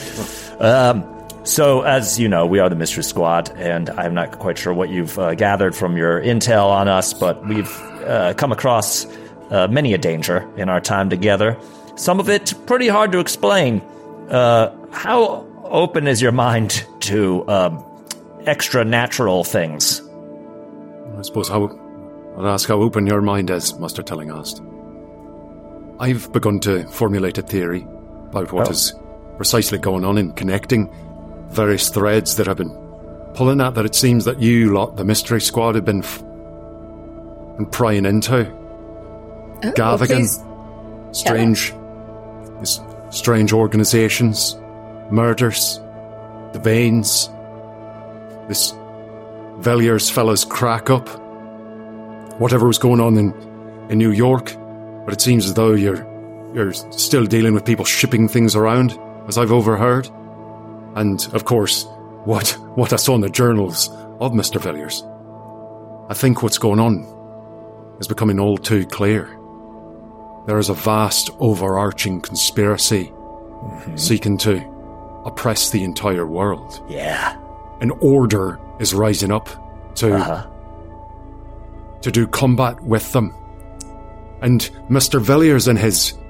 So, as you know, we are the Mystery Squad, and I'm not quite sure what you've gathered from your intel on us, but we've come across many a danger in our time together. Some of it pretty hard to explain. How open is your mind to extra natural things? I suppose I'll ask how open your mind is, Master Tillinghast. I've begun to formulate a theory about what is precisely going on in connecting various threads that have been pulling at that it seems that you lot, the mystery squad, have been prying into. Gavigan, strange organizations, murders, the Veins, this Villiers fella's crack up, whatever was going on in New York, but it seems as though you're still dealing with people shipping things around, as I've overheard. And, of course, what I saw in the journals of Mr. Villiers. I think what's going on is becoming all too clear. There is a vast, overarching conspiracy seeking to oppress the entire world. Yeah. An order is rising up to do combat with them. And Mr. Villiers in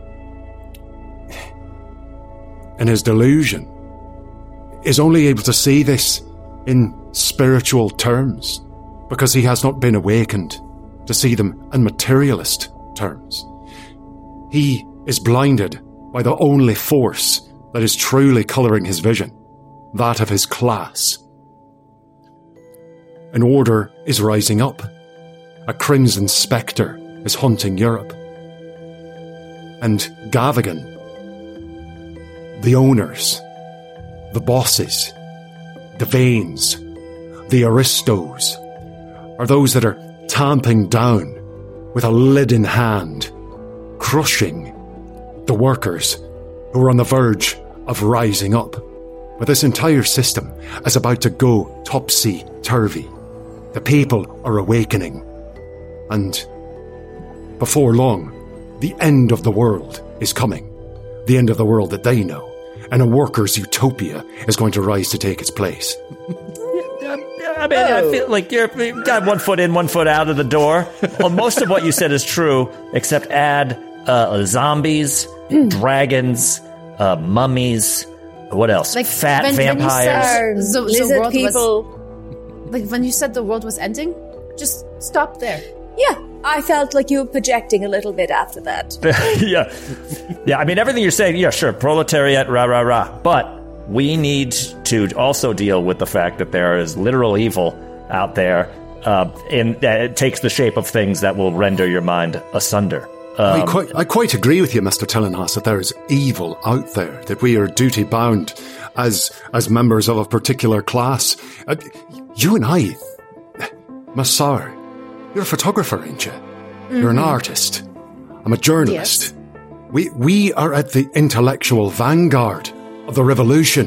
his delusion is only able to see this in spiritual terms because he has not been awakened to see them in materialist terms. He is blinded by the only force that is truly colouring his vision, that of his class. An order is rising up. A crimson spectre is haunting Europe. And Gavigan, the owners, the bosses, the Veins, the aristos, are those that are tamping down with a lid in hand, crushing the workers who are on the verge of rising up. But this entire system is about to go topsy-turvy. The people are awakening. And before long, the end of the world is coming. The end of the world that they know. And a workers' utopia is going to rise to take its place. I mean, I feel like you've got 1 foot in, 1 foot out of the door. Well, most of what you said is true, except add zombies, dragons, mummies. What else? Like fat when vampires. The lizard world people. like when you said the world was ending, just stop there. Yeah, I felt like you were projecting a little bit after that. Yeah. I mean, everything you're saying, yeah, sure, proletariat, rah, rah, rah. But we need to also deal with the fact that there is literal evil out there, and it takes the shape of things that will render your mind asunder. I quite agree with you, Mr. Tillinghast, that there is evil out there, that we are duty-bound as members of a particular class. You and I, Massar, you're a photographer, ain't you? Mm-hmm. You're an artist. I'm a journalist. Yes. We are at the intellectual vanguard of the revolution.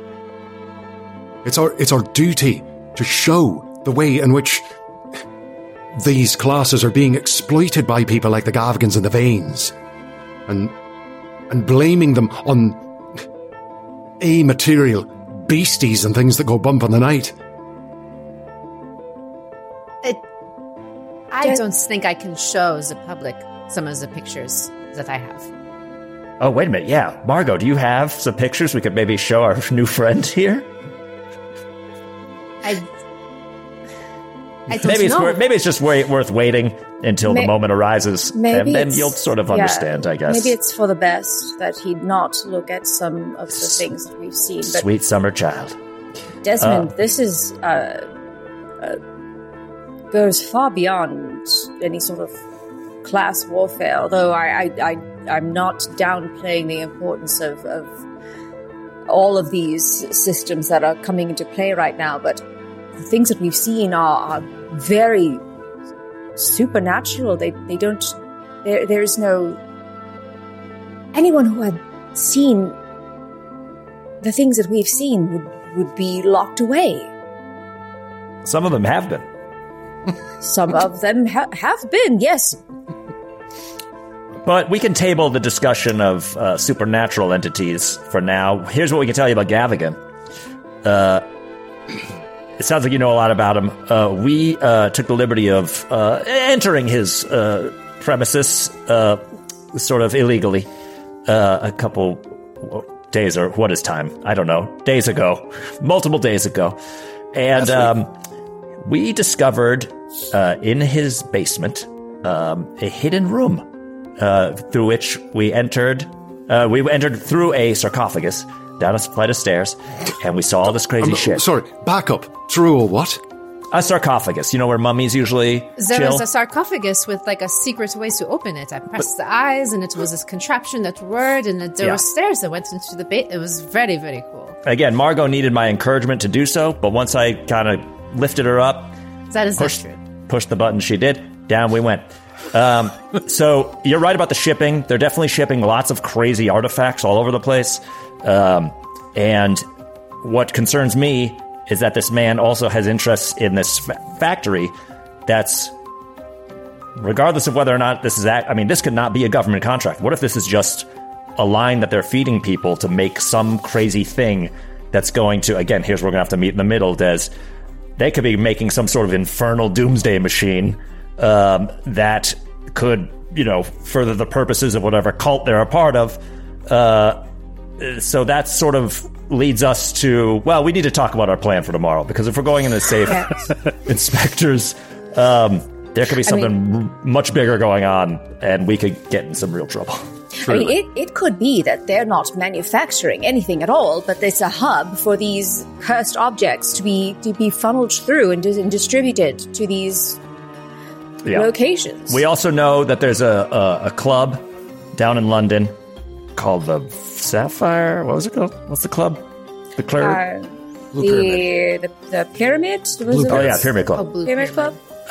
It's our duty to show the way in which these classes are being exploited by people like the Gavigans and the Veins, and blaming them on immaterial beasties and things that go bump in the night. I don't think I can show the public some of the pictures that I have. Oh, wait a minute. Yeah. Margot, do you have some pictures we could maybe show our new friend here? I don't know. Maybe it's just worth waiting until the moment arises, and then you'll sort of understand, I guess. Maybe it's for the best that he not look at some of the things that we've seen. But sweet summer child. Desmond, this is goes far beyond any sort of class warfare, although I'm not downplaying the importance of all of these systems that are coming into play right now, but the things that we've seen are very supernatural. They don't, there is no, anyone who had seen the things that we've seen would be locked away. Some of them have been. Some of them have been, yes. But we can table the discussion of supernatural entities for now. Here's what we can tell you about Gavigan. It sounds like you know a lot about him. We took the liberty of entering his premises sort of illegally a couple days, or what is time? I don't know. Days ago. Multiple days ago. And we discovered in his basement a hidden room through which we entered. We entered through a sarcophagus down a flight of stairs, and we saw all this crazy shit. Sorry, back up. Through a what? A sarcophagus. You know where mummies usually There chill? was a sarcophagus with like a secret way to open it. I pressed the eyes, and it was this contraption that whirred, and there were stairs that went into the bait. It was very, very cool. Again, Margot needed my encouragement to do so, but once I kind of lifted her up, That is not true. pushed the button, she did. Down we went. So you're right about the shipping. They're definitely shipping lots of crazy artifacts all over the place. And what concerns me is that this man also has interests in this factory that's, regardless of whether or not this is this could not be a government contract. What if this is just a line that they're feeding people to make some crazy thing that's going to, again, here's where we're going to have to meet in the middle, Des. They could be making some sort of infernal doomsday machine that could, further the purposes of whatever cult they're a part of. So that sort of leads us to, well, we need to talk about our plan for tomorrow, because if we're going in the safe inspectors, there could be something much bigger going on, and we could get in some real trouble. It could be that they're not manufacturing anything at all, but it's a hub for these cursed objects to be funneled through and distributed to these locations. We also know that there's a club down in London called the Sapphire. What was it called? What's the club? The Pyramid. The Pyramid? Pyramid Club. Pyramid Club?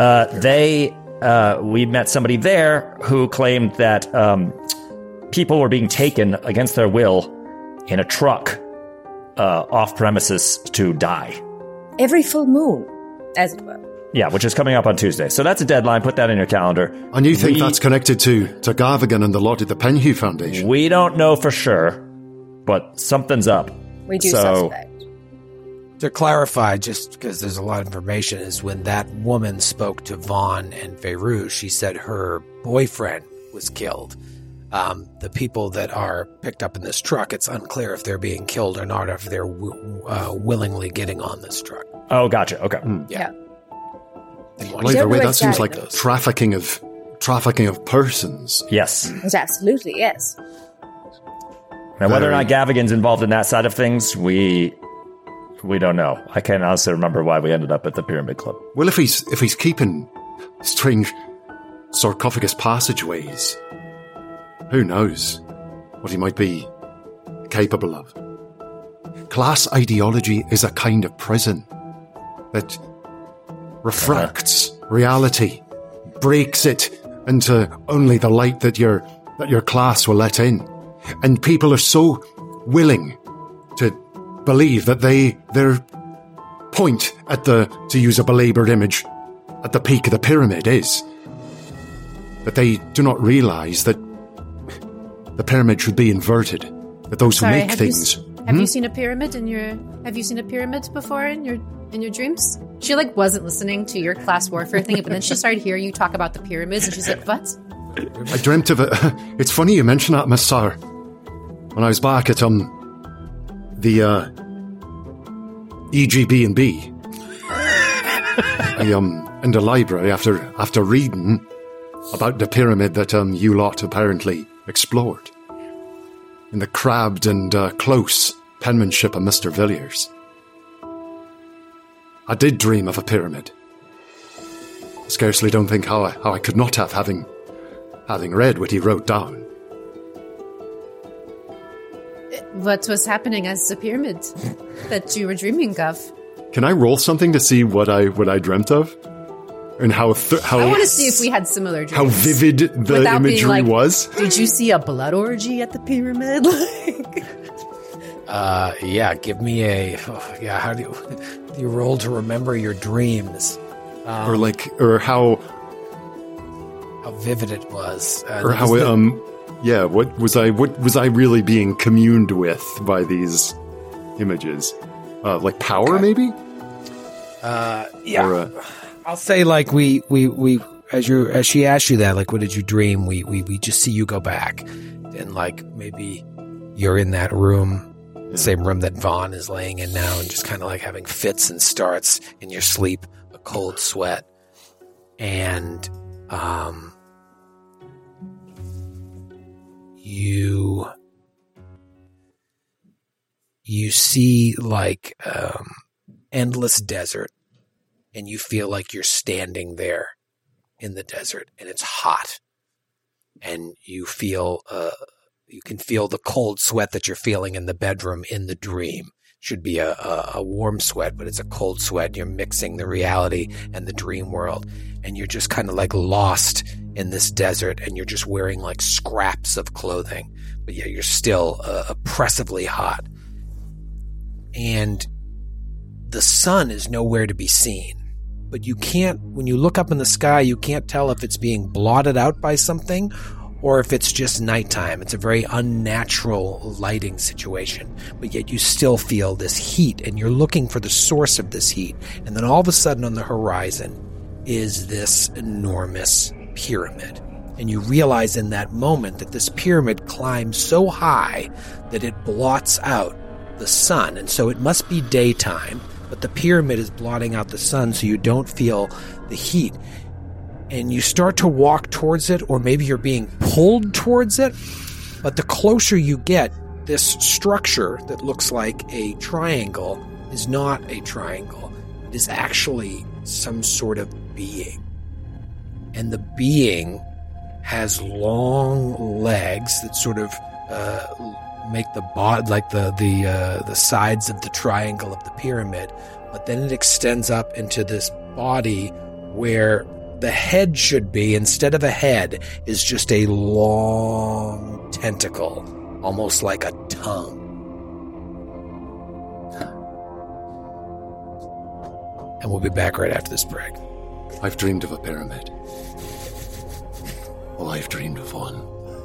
We met somebody there who claimed that people were being taken against their will in a truck off premises to die. Every full moon, as it were. Yeah, which is coming up on Tuesday. So that's a deadline. Put that in your calendar. And you think that's connected to Gavigan and the lot at the Penhew Foundation? We don't know for sure, but something's up. We do suspect. To clarify, just because there's a lot of information, is when that woman spoke to Vaughn and Feyruuz, she said her boyfriend was killed. The people that are picked up in this truck, it's unclear if they're being killed or not, or if they're willingly getting on this truck. Oh, gotcha. Okay. Yeah. Well, either way, that seems like trafficking of persons. Yes. Absolutely, yes. Now, whether or not Gavigan's involved in that side of things, we don't know. I can't honestly remember why we ended up at the Pyramid Club. Well, if he's keeping strange sarcophagus passageways, who knows what he might be capable of. Class ideology is a kind of prison that refracts reality, breaks it into only the light that your class will let in. And people are so willing to believe that their point at to use a belabored image, at the peak of the pyramid is that they do not realize that the pyramid should be inverted, that those who make things... Have you seen a pyramid have you seen a pyramid before in your dreams? She wasn't listening to your class warfare thing, but then she started hearing you talk about the pyramids, and she's like, what? I dreamt of it. It's funny you mention that, Miss Sauer. When I was back at the EGB&B, in the library after reading about the pyramid that you lot apparently explored, in the crabbed and close penmanship of Mr. Villiers, I did dream of a pyramid. I scarcely don't think how I could not have, having read what he wrote down. What was happening as the pyramid that you were dreaming of? Can I roll something to see what I dreamt of? And how I want to see if we had similar dreams. How vivid the imagery was. Did you see a blood orgy at the pyramid? Yeah, give me how do you roll to remember your dreams? Or how vivid it was. What was I really being communed with by these images? Like power, maybe? Yeah. Or, I'll say we as she asked you that, what did you dream? We just see you go back, and maybe you're in that room, the same room that Vaughn is laying in now, and just kind of having fits and starts in your sleep, a cold sweat, and you see like endless desert, and you feel like you're standing there in the desert, and it's hot, and you feel you can feel the cold sweat that you're feeling in the bedroom in the dream. Should be a warm sweat, but it's a cold sweat. You're mixing the reality and the dream world, and you're just kind of like lost in this desert, and you're just wearing like scraps of clothing, but yeah, you're still oppressively hot. And the sun is nowhere to be seen, but you can't, when you look up in the sky, you can't tell if it's being blotted out by something or if it's just nighttime. It's a very unnatural lighting situation, but yet you still feel this heat, and you're looking for the source of this heat. And then all of a sudden on the horizon is this enormous pyramid. And you realize in that moment that this pyramid climbs so high that it blots out the sun. And so it must be daytime, but the pyramid is blotting out the sun so you don't feel the heat. And you start to walk towards it, or maybe you're being pulled towards it. But the closer you get, this structure that looks like a triangle is not a triangle. It is actually some sort of being. And the being has long legs that sort of make the like the sides of the triangle of the pyramid. But then it extends up into this body where the head should be, instead of a head, is just a long tentacle, almost like a tongue. And we'll be back right after this break. I've dreamed of a pyramid. Well, I've dreamed of one.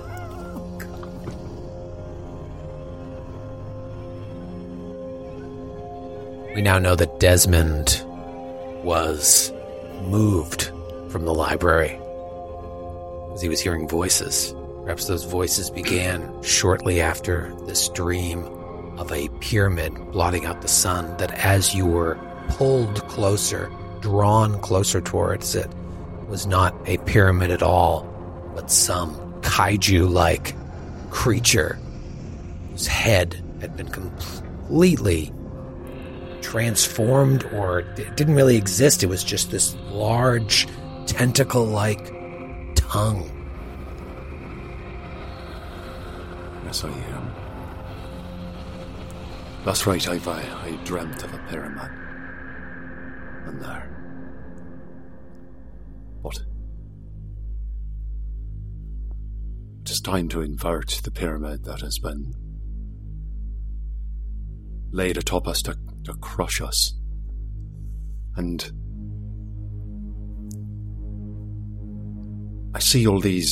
We now know that Desmond was moved from the library as he was hearing voices. Perhaps those voices began shortly after this dream of a pyramid blotting out the sun, that as you were pulled closer, drawn closer towards it, was not a pyramid at all, but some kaiju-like creature whose head had been completely transformed, or it didn't really exist. It was just this large tentacle-like tongue. Yes, I am. That's right, I dreamt of a pyramid. And there. What? It is time to invert the pyramid that has been laid atop us to crush us. And I see all the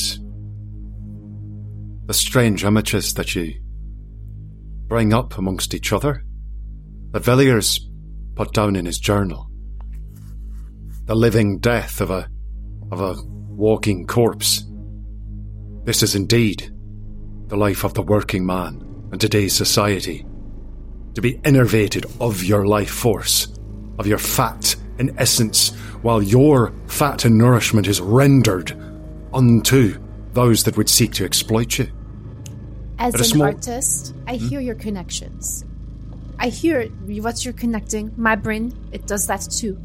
strange images that you bring up amongst each other, that Villiers put down in his journal. The living death of a walking corpse. This is indeed the life of the working man in today's society. To be innervated of your life force, of your fat in essence, while your fat and nourishment is rendered unto those that would seek to exploit you. As an artist, I hear your connections. I hear what you're connecting. My brain, it does that too.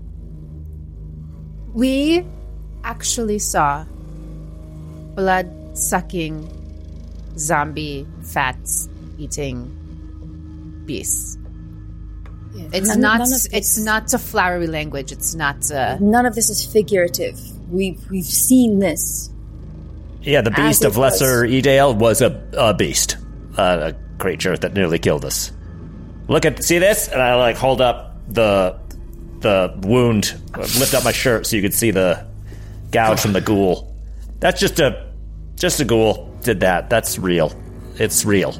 We actually saw blood-sucking, zombie, fat-eating beasts. Yeah. It's not a flowery language. It's not. None of this is figurative. We've seen this. Yeah, the beast of Lesser Edale was a beast, a creature that nearly killed us. See this? And I hold up the wound, lift up my shirt so you could see the gouge from the ghoul. That's just a ghoul did that. That's real. It's real.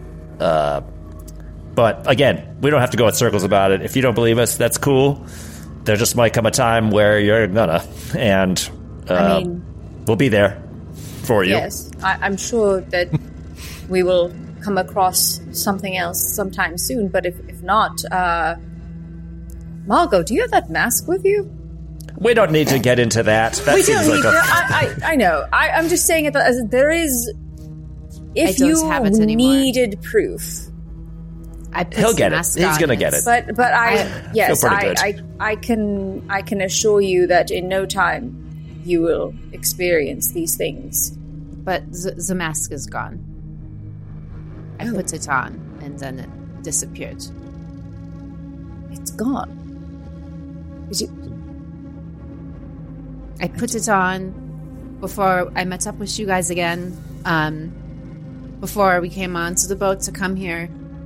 But again, we don't have to go in circles about it. If you don't believe us, that's cool. There just might come a time where you're gonna, and we'll be there for you. Yes, I'm sure that we will come across something else sometime soon. But if not, Margot, do you have that mask with you? We don't need to get into that. That we seems don't like need I know. I'm just saying it as there is. If you needed proof, I put He'll get the it. mask He's on. gonna get it. But I can assure you that in no time you will experience these things. But the mask is gone. I put it on, and then it disappeared. It's gone. I put it on before I met up with you guys again. Before we came onto the boat to come here.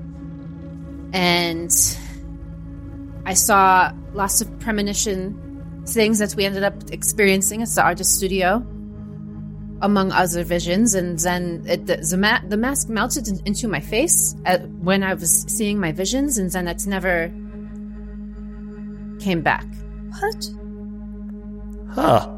And I saw lots of premonition things that we ended up experiencing at the artist studio, among other visions. And then the mask melted into my face when I was seeing my visions, and then it never came back. What? Huh.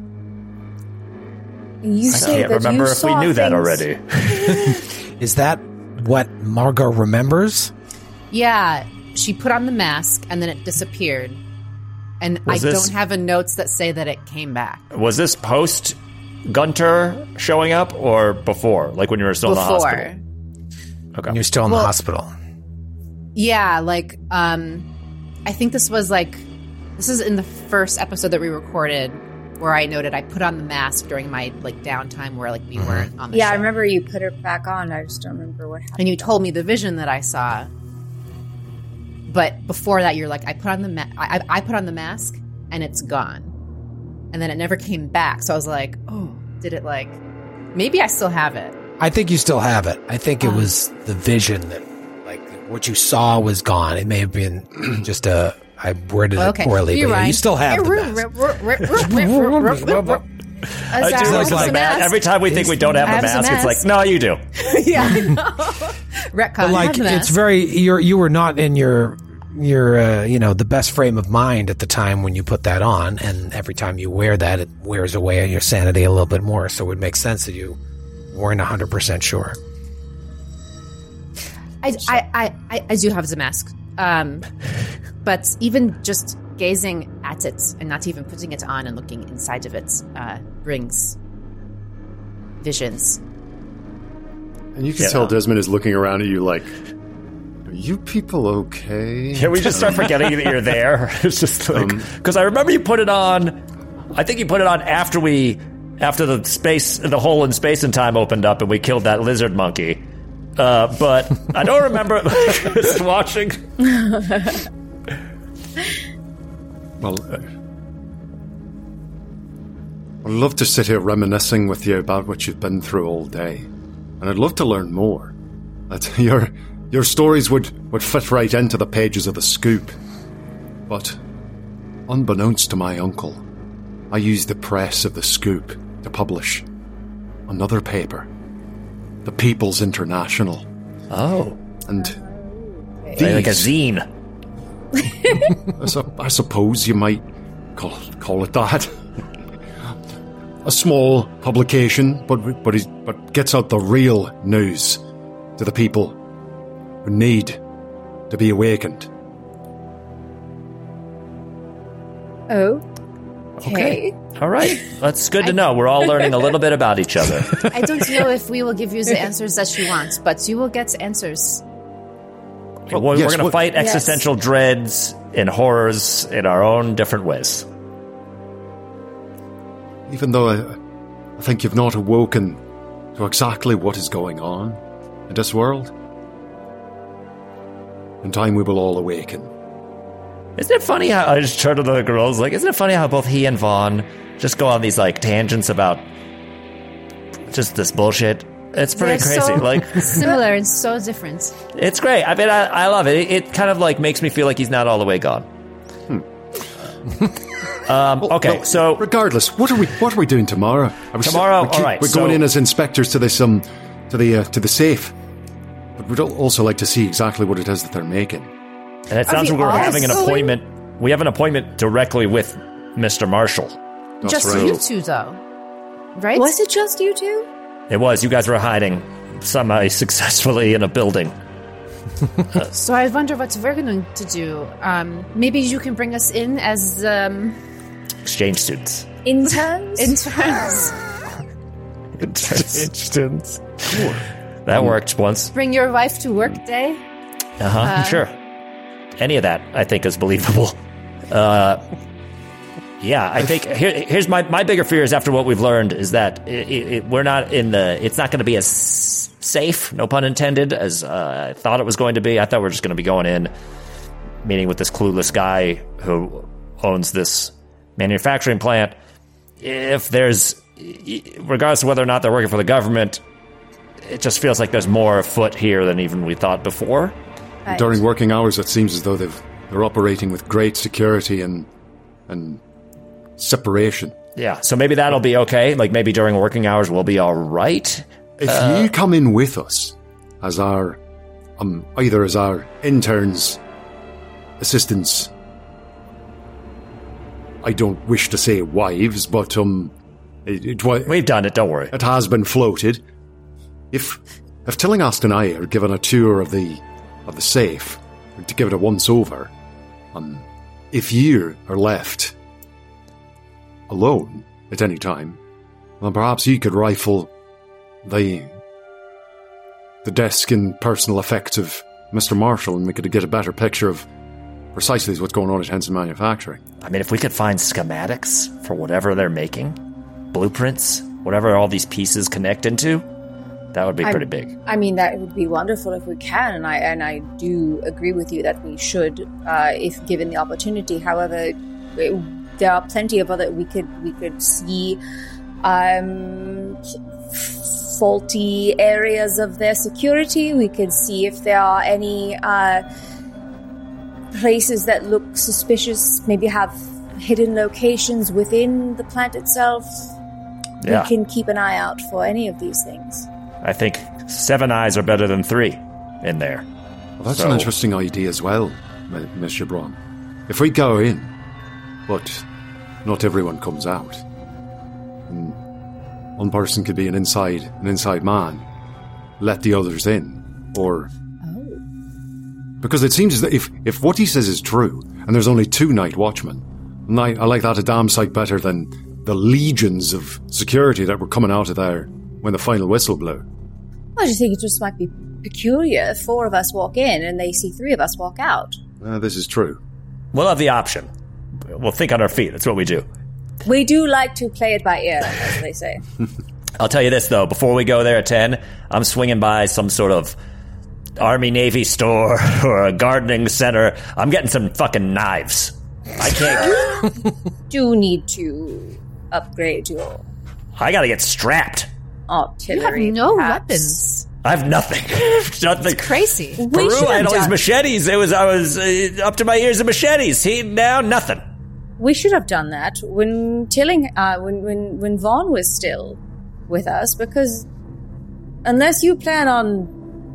You I can't remember if we knew that already. Is that what Margot remembers? Yeah, she put on the mask and then it disappeared. And I don't have a notes that say that it came back. Was this post Gunter showing up or before? Like when you were still in the hospital? Okay. When you're still in the hospital. Yeah, like, I think this is in the first episode that we recorded where I noted I put on the mask during my, like, downtime where, like, we weren't on the show. I remember you put it back on. I just don't remember what happened. And you told me the vision that I saw. But before that, you're like, I put on the mask and it's gone. And then it never came back. So I was like, oh, did it, like, maybe I still have it. I think you still have it. I think it was the vision that, like, what you saw was gone. It may have been just I worded it poorly, but yeah, you still have the mask. Every time we think we don't have the mask, it's like, no, you do. Yeah, I know. Retcon, like, it's very, you were not in your the best frame of mind at the time when you put that on, and every time you wear that, it wears away your sanity a little bit more, so it would make sense that you weren't 100% sure. I do have the mask. But even just gazing at it and not even putting it on and looking inside of it brings visions. And you can tell Desmond is looking around at you like, are you people okay? Can we just start forgetting that you're there? It's just like, because I remember you put it on, I think you put it on after the hole in space and time opened up and we killed that lizard monkey. But I don't remember just watching. Well, I'd love to sit here reminiscing with you about what you've been through all day. And I'd love to learn more. Your stories would fit right into the pages of the Scoop. But, unbeknownst to my uncle, I used the press of the Scoop to publish another paper. The People's International. Oh. And like a zine. I suppose you might call it that. A small publication, but gets out the real news to the people who need to be awakened. Okay. All right. That's good to know. We're all learning a little bit about each other. I don't know if we will give you the answers that you want, but you will get answers. We're going to fight existential dreads and horrors in our own different ways. Even though I think you've not awoken to exactly what is going on in this world, in time we will all awaken. Isn't it funny how I just turned to the girls like, isn't it funny how both he and Vaughn just go on these like tangents about just this bullshit? It's pretty crazy. So like similar and so different. It's great. I mean, I love it. It kind of like makes me feel like he's not all the way gone. Okay, so regardless, what are we doing tomorrow? All right, we're going in as inspectors to this to the safe, but we'd also like to see exactly what it is that they're making. And it sounds like we're having an appointment. We have an appointment directly with Mr. Marshall. That's just right. you two, though, right? Was it just you two? It was. You guys were hiding semi-successfully in a building. So I wonder what we're going to do. Maybe you can bring us in as exchange students. Interns? Exchange students. That worked once. Bring your wife to work day. Sure. Any of that, I think, is believable. Yeah, I think here's my bigger fear is after what we've learned is that we're not it's not going to be as safe, no pun intended, as I thought it was going to be. I thought we were just going to be going in, meeting with this clueless guy who owns this manufacturing plant. If there's, regardless of whether or not they're working for the government, it just feels like there's more afoot here than even we thought before. Right. During working hours, it seems as though they're operating with great security and separation. Yeah, so maybe that'll be okay. Like maybe during working hours we'll be all right. If you come in with us as our either as our interns, assistants, I don't wish to say wives, but we've done it. Don't worry. It has been floated. If Tillinghast and I are given a tour of the safe to give it a once over, if you are left alone at any time, then perhaps you could rifle the desk and personal effects of Mr. Marshall, and we could get a better picture of precisely what's going on at Henson Manufacturing. I mean, if we could find schematics for whatever they're making, blueprints, whatever all these pieces connect into, that would be pretty big. I mean, that would be wonderful if we can, and I do agree with you that we should, if given the opportunity. However, there are plenty of other we could see faulty areas of their security. We could see if there are any places that look suspicious, maybe have hidden locations within the plant itself. Yeah. We can keep an eye out for any of these things. I think 7 eyes are better than 3 in there. Well, that's an interesting idea as well, Mr. Braun. If we go in, but not everyone comes out, and one person could be an inside man, let the others in, or... Because it seems that if what he says is true, and there's only 2 night watchmen, and I like that a damn sight better than the legions of security that were coming out of there when the final whistle blew. I just think it just might be peculiar if 4 of us walk in and they see 3 of us walk out. This is true. We'll have the option. We'll think on our feet. That's what we do. We do like to play it by ear, as they say. I'll tell you this, though. Before we go there at 10, I'm swinging by some sort of Army-Navy store or a gardening center. I'm getting some fucking knives. I can't... Do need to upgrade your... I gotta get strapped. Artillery, you have no perhaps. Weapons. I have nothing. Nothing. It's crazy. Peru, I had all these machetes. I was up to my ears in machetes. Now nothing. We should have done that when when Vaughn was still with us, because unless you plan on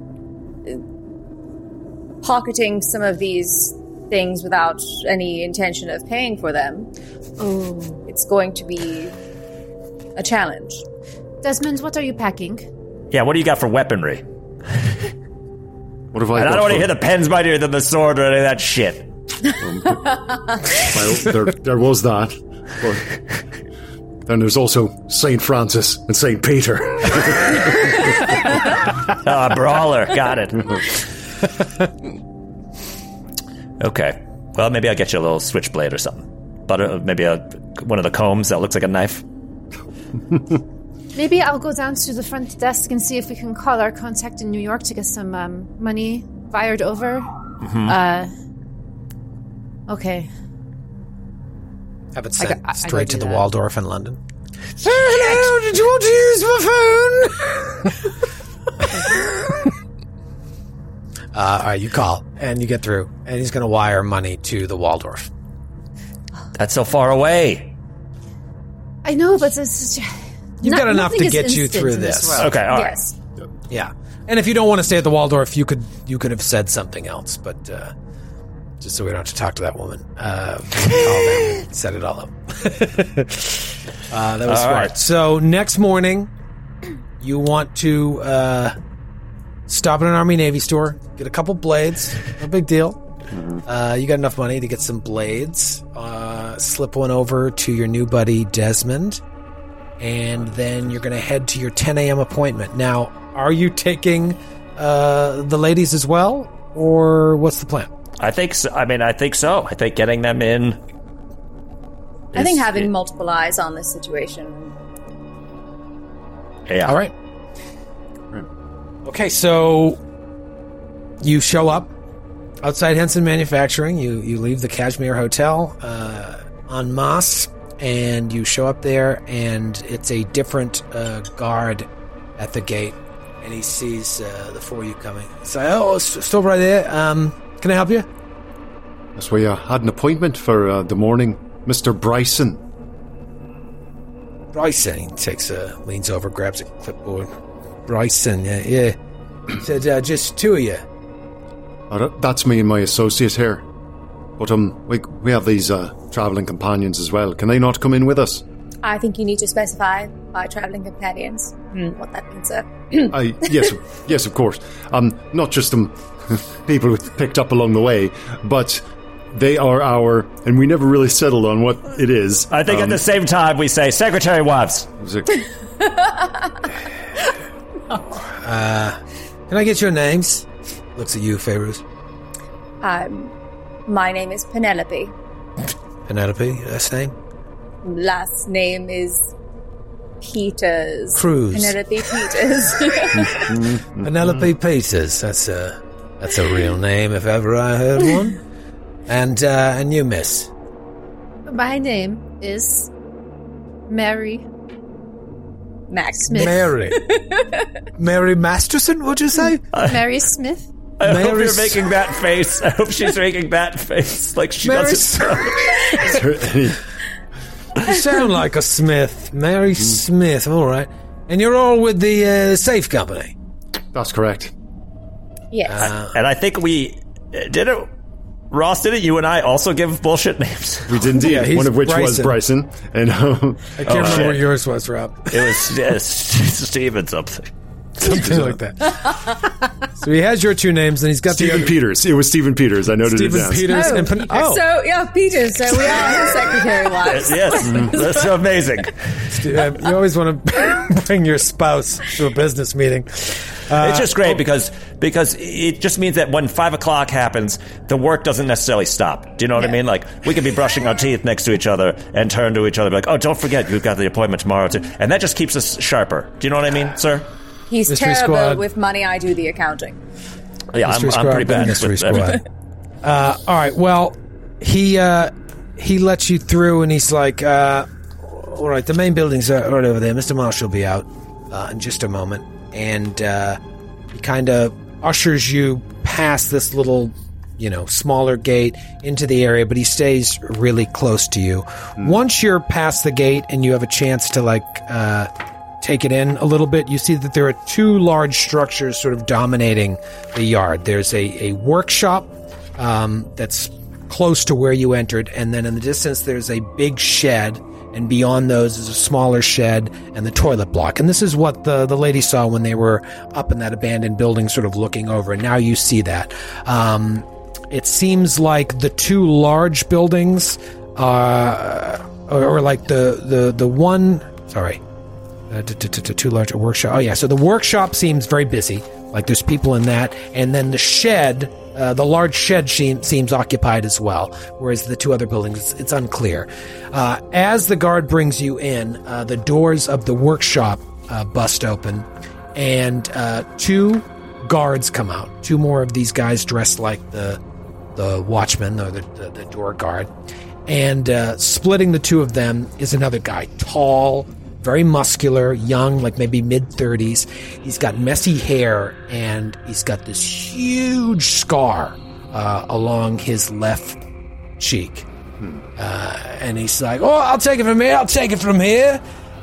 pocketing some of these things without any intention of paying for them, it's going to be a challenge. Desmond, what are you packing? Yeah, what do you got for weaponry? What have I? And I don't want to hear the pen's mightier than the sword or any of that shit. Well, there was that. But then there's also St. Francis and St. Peter. Brawler. Got it. Okay. Well, maybe I'll get you a little switchblade or something. But maybe one of the combs that looks like a knife. Maybe I'll go down to the front desk and see if we can call our contact in New York to get some money wired over. Okay. Have it sent straight to the Waldorf in London. Hello, did you want to use my phone? All right, you call, and you get through, and he's going to wire money to the Waldorf. That's so far away. I know, but this is... You've got enough to get you through this. Okay, all right. Yes. Yeah. And if you don't want to stay at the Waldorf, you could have said something else, but just so we don't have to talk to that woman. Call them and set it all up. That was smart. Right. So next morning, you want to stop at an Army-Navy store, get a couple blades, no big deal. You got enough money to get some blades, slip one over to your new buddy Desmond, and then you're going to head to your 10 a.m. appointment. Now, are you taking the ladies as well, or what's the plan? I think so. I think so. I think getting them in. I think having multiple eyes on this situation. Yeah. All right. Okay, so you show up outside Henson Manufacturing. You leave the Kashmir Hotel en masse, and you show up there, and it's a different guard at the gate, and he sees the four of you coming. He's like, "Oh, stop right there. Can I help you?" Yes, we had an appointment for the morning, Mr. Bryson. Bryson, he leans over, grabs a clipboard. Bryson, yeah. Said, just two of you. That's me and my associate here. But we have these travelling companions as well. Can they not come in with us? I think you need to specify by travelling companions what that means, sir. Yes, of course. Not just people picked up along the way, but they are and we never really settled on what it is. I think at the same time we say secretary wives. Can I get your names? Looks at you, Feyruz. My name is Penelope. Penelope, last name? Last name is Peters. Cruz. Penelope Peters. Penelope Peters. That's a real name if ever I heard one. And you, miss? My name is Mary Smith. Mary Masterson, would you say? Mary Smith. I hope you're making that face. I hope she's making that face like she doesn't know. You sound like a Smith. Mary Smith, all right. And you're all with the safe company? That's correct. Yes. And I think we did it. Ross, didn't you and I also give bullshit names? We did indeed. Yeah, one of which was Bryson. And I can't remember what yours was, Rob. It was Steven something. Something like that. So he has your two names, and he's got Stephen Peters. It was Stephen Peters. I noted it down. Peters and So, Peters. So we are his secretary wives. Yes. That's so amazing. You always want to bring your spouse to a business meeting. It's just great because it just means that when 5 o'clock happens, the work doesn't necessarily stop. Do you know what I mean? Like, we could be brushing our teeth next to each other and turn to each other like, oh, don't forget, we've got the appointment tomorrow too. And that just keeps us sharper. Do you know what I mean, sir? He's Mystery terrible Squad. with money. I do the accounting. Yeah, I'm pretty bad Mystery with Squad. everything. All right, well, he lets you through, and he's like, all right, the main buildings are right over there. Mr. Marshall will be out in just a moment. And he kind of ushers you past this little, smaller gate into the area, but he stays really close to you. Once you're past the gate and you have a chance to, take it in a little bit, you see that there are two large structures sort of dominating the yard. There's a workshop that's close to where you entered, and then in the distance there's a big shed, and beyond those is a smaller shed and the toilet block. And this is what the lady saw when they were up in that abandoned building sort of looking over, and now you see that. It seems like the two large buildings or like the one... Sorry. Too large a workshop. Oh, yeah. So the workshop seems very busy. Like there's people in that. And then the shed, the large shed seems occupied as well. Whereas the two other buildings, it's unclear. As the guard brings you in, the doors of the workshop bust open. And two guards come out. Two more of these guys dressed like the watchman or the door guard. And splitting the two of them is another guy. Tall, very muscular, young, like maybe mid-30s. He's got messy hair, and he's got this huge scar along his left cheek. And he's like, oh, I'll take it from here.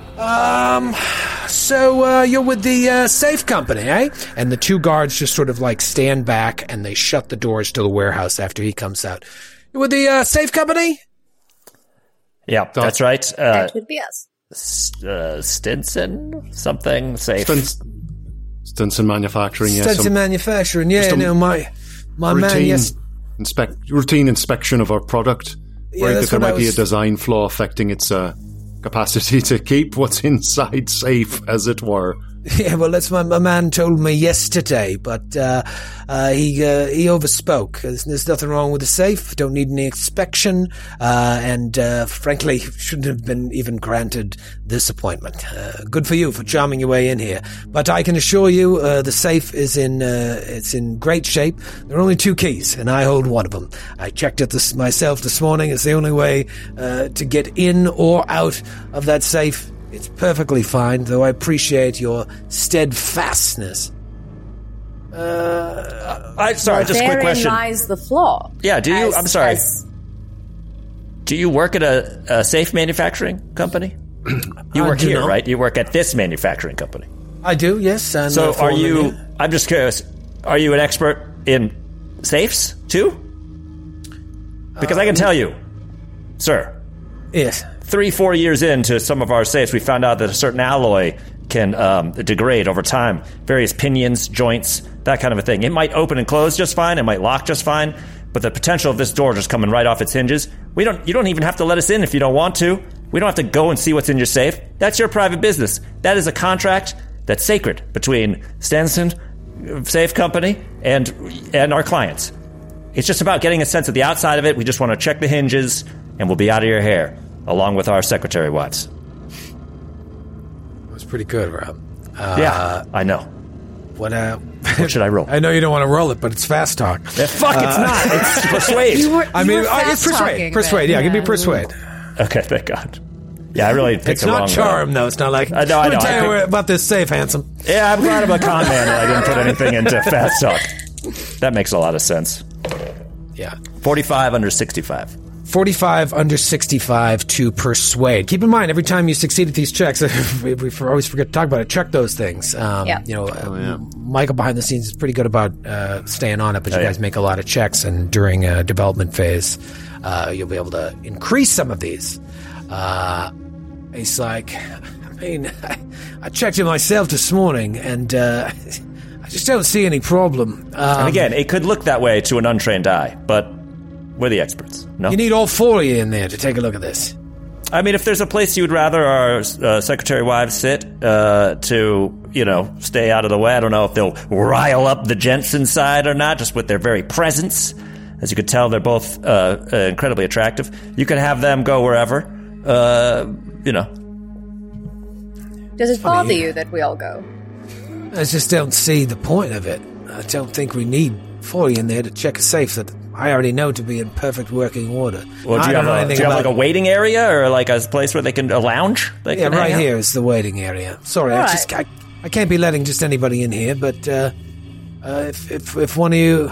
So you're with the safe company, eh? And the two guards just sort of like stand back, and they shut the doors to the warehouse after he comes out. You're with the safe company? Yeah, that's right. That would be us. Stinson? Something safe. Stinson Manufacturing, yes. Stinson Manufacturing, yeah. My man, yes. Routine inspection of our product. Yeah, right, that there might be a design flaw affecting its capacity to keep what's inside safe, as it were. Yeah, well, that's what my man told me yesterday, but he overspoke. There's nothing wrong with the safe. Don't need any inspection, and frankly, shouldn't have been even granted this appointment. Good for you for charming your way in here, but I can assure you, the safe is it's in great shape. There are only 2 keys, and I hold one of them. I checked it myself this morning. It's the only way to get in or out of that safe. It's perfectly fine, though I appreciate your steadfastness. Just a quick question. Therein lies the flaw. Yeah, do you... I'm sorry. Do you work at a safe manufacturing company? You work here, not. Right? You work at this manufacturing company. I do, yes. And so are you... I'm just curious. Are you an expert in safes, too? Because I can tell you, sir. Yes. 3-4 years into some of our safes, we found out that a certain alloy can degrade over time. Various pinions, joints, that kind of a thing. It might open and close just fine. It might lock just fine. But the potential of this door just coming right off its hinges, you don't even have to let us in if you don't want to. We don't have to go and see what's in your safe. That's your private business. That is a contract that's sacred between Stanson Safe Company and our clients. It's just about getting a sense of the outside of it. We just want to check the hinges, and we'll be out of your hair, along with our secretary wives. That was pretty good, Rob. Yeah, I know. What should I roll? I know you don't want to roll it, but it's fast talk. It's not. It's persuade. It's persuade. Persuade. Yeah, give me persuade. Okay, thank God. Yeah, I really picked the wrong one. It's not charm, though. It's not like, I know. Tell you about this safe, handsome. Yeah, I'm glad I'm a con man and I didn't put anything into fast talk. That makes a lot of sense. Yeah. 45 under 65. 45 under 65 to persuade. Keep in mind, every time you succeed at these checks, we always forget to talk about it, check those things. Michael behind the scenes is pretty good about staying on it, but you guys make a lot of checks, and during a development phase, you'll be able to increase some of these. He's like, I checked it myself this morning, and I just don't see any problem. And again, it could look that way to an untrained eye, but we're the experts. No, you need all 4 of you in there to take a look at this. I mean, if there's a place you would rather our secretary wives sit to, stay out of the way, I don't know if they'll rile up the gents inside or not, just with their very presence. As you could tell, they're both incredibly attractive. You can have them go wherever, Does it bother you that we all go? I just don't see the point of it. I don't think we need 40 in there to check a safe that I already know to be in perfect working order. Well, do you have like a waiting area or like a place where they can lounge? Yeah, right here is the waiting area. Sorry, I can't be letting just anybody in here, but if one of you...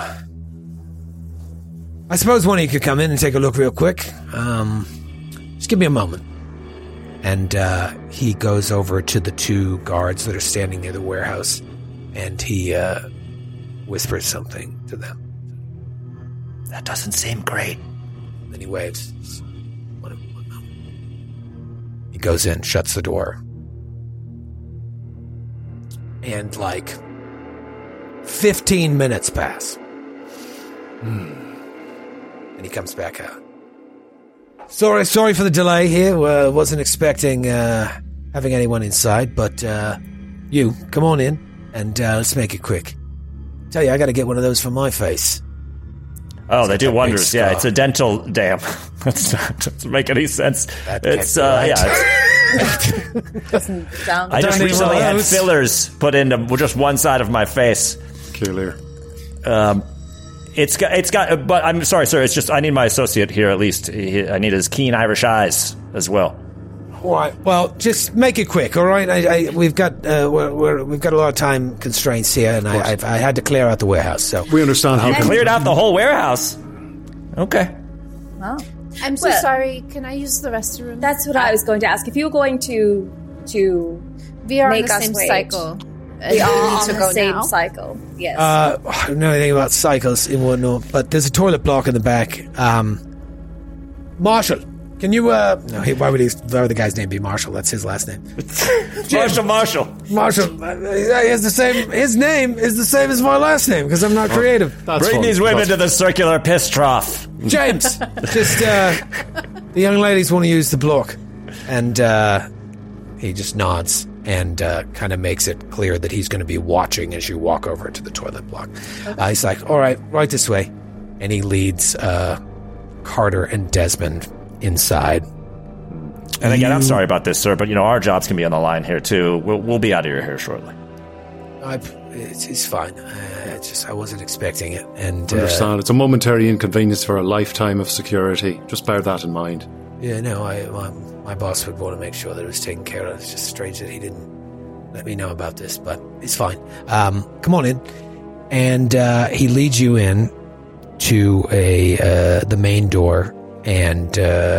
I suppose one of you could come in and take a look real quick. Just give me a moment. And he goes over to the 2 guards that are standing near the warehouse, and he whispers something to them. That doesn't seem great. Then he waves. One moment. He goes in, shuts the door. And 15 minutes pass. And he comes back out. Sorry for the delay here. Wasn't expecting having anyone inside, but you, come on in, and let's make it quick. Tell you, I got to get one of those for my face. Oh, they do wonders. Yeah, it's a dental dam. Doesn't make any sense. It's Doesn't sound. I just recently had fillers put into just one side of my face. Clear. It's got. But I'm sorry, sir. It's just I need my associate here at least. I need his keen Irish eyes as well. All right. Well, just make it quick. All right. We've got a lot of time constraints here, and I had to clear out the warehouse. So we understand how you cleared out the whole warehouse. Okay. Wow. I'm so sorry. Can I use the restroom? That's what I was going to ask. If you were going to we are make on the us same wait. cycle. We are on to the go same now? cycle. Yes. I don't know anything about cycles and whatnot, but there's a toilet block in the back. Marshall, can you? Why would the guy's name be Marshall? That's his last name. Marshall. His name is the same as my last name because I'm not creative. Bring these women to the circular piss trough. James, just the young ladies want to use the block, and he just nods. and kind of makes it clear that he's going to be watching as you walk over to the toilet block. Okay. He's like, all right this way. And he leads Carter and Desmond inside. And again, I'm sorry about this, sir, but our jobs can be on the line here too. We'll be out of your hair shortly. It's fine. I wasn't expecting it. And understand, it's a momentary inconvenience for a lifetime of security. Just bear that in mind. Yeah, no, my boss would want to make sure that it was taken care of. It's just strange that he didn't let me know about this, but it's fine. Come on in. And he leads you in to the main door, and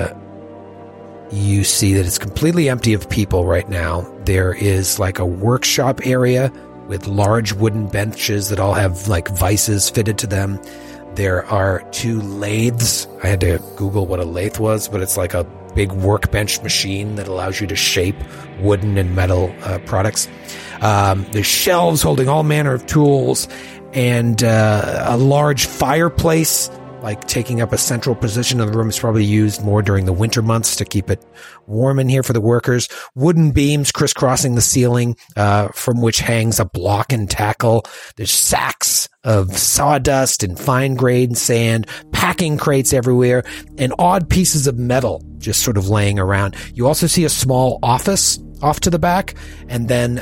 you see that it's completely empty of people right now. There is like a workshop area with large wooden benches that all have like vices fitted to them. There are 2 lathes. I had to Google what a lathe was, but it's like a big workbench machine that allows you to shape wooden and metal products. There's shelves holding all manner of tools, and a large fireplace, like taking up a central position in the room. Is probably used more during the winter months to keep it warm in here for the workers. Wooden beams crisscrossing the ceiling, from which hangs a block and tackle. There's sacks of sawdust and fine grained sand, packing crates everywhere, and odd pieces of metal just sort of laying around. You also see a small office off to the back, and then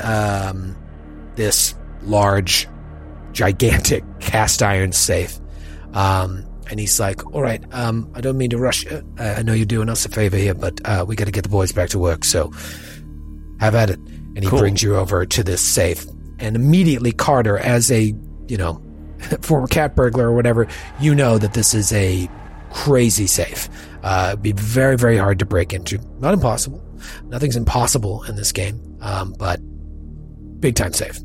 this large, gigantic cast iron safe. And he's like, all right, I don't mean to rush you. I know you're doing us a favor here, but we got to get the boys back to work, so have at it. And he brings you over to this safe. And immediately, Carter, as a, former cat burglar or whatever, you know that this is a crazy safe. It'd be very, very hard to break into. Not impossible. Nothing's impossible in this game, but big time safe.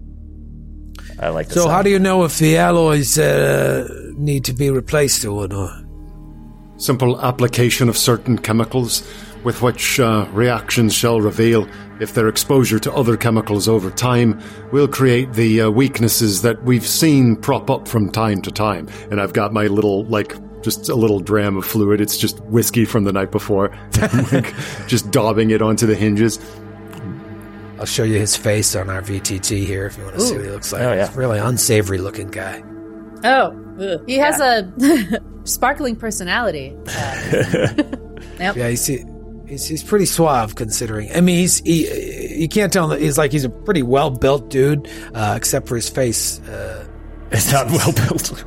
I like this. So how do you know if the alloys need to be replaced or not? Simple application of certain chemicals with which reactions shall reveal if their exposure to other chemicals over time will create the weaknesses that we've seen prop up from time to time. And I've got my little, just a little dram of fluid. It's just whiskey from the night before. Just daubing it onto the hinges. I'll show you his face on our VTT here if you want to see what he looks like. Oh, yeah. He's a really unsavory looking guy. Oh, he has a sparkling personality. Yep. Yeah, he's pretty suave considering. I mean, you can't tell that he's a pretty well built dude, except for his face. It's not well built.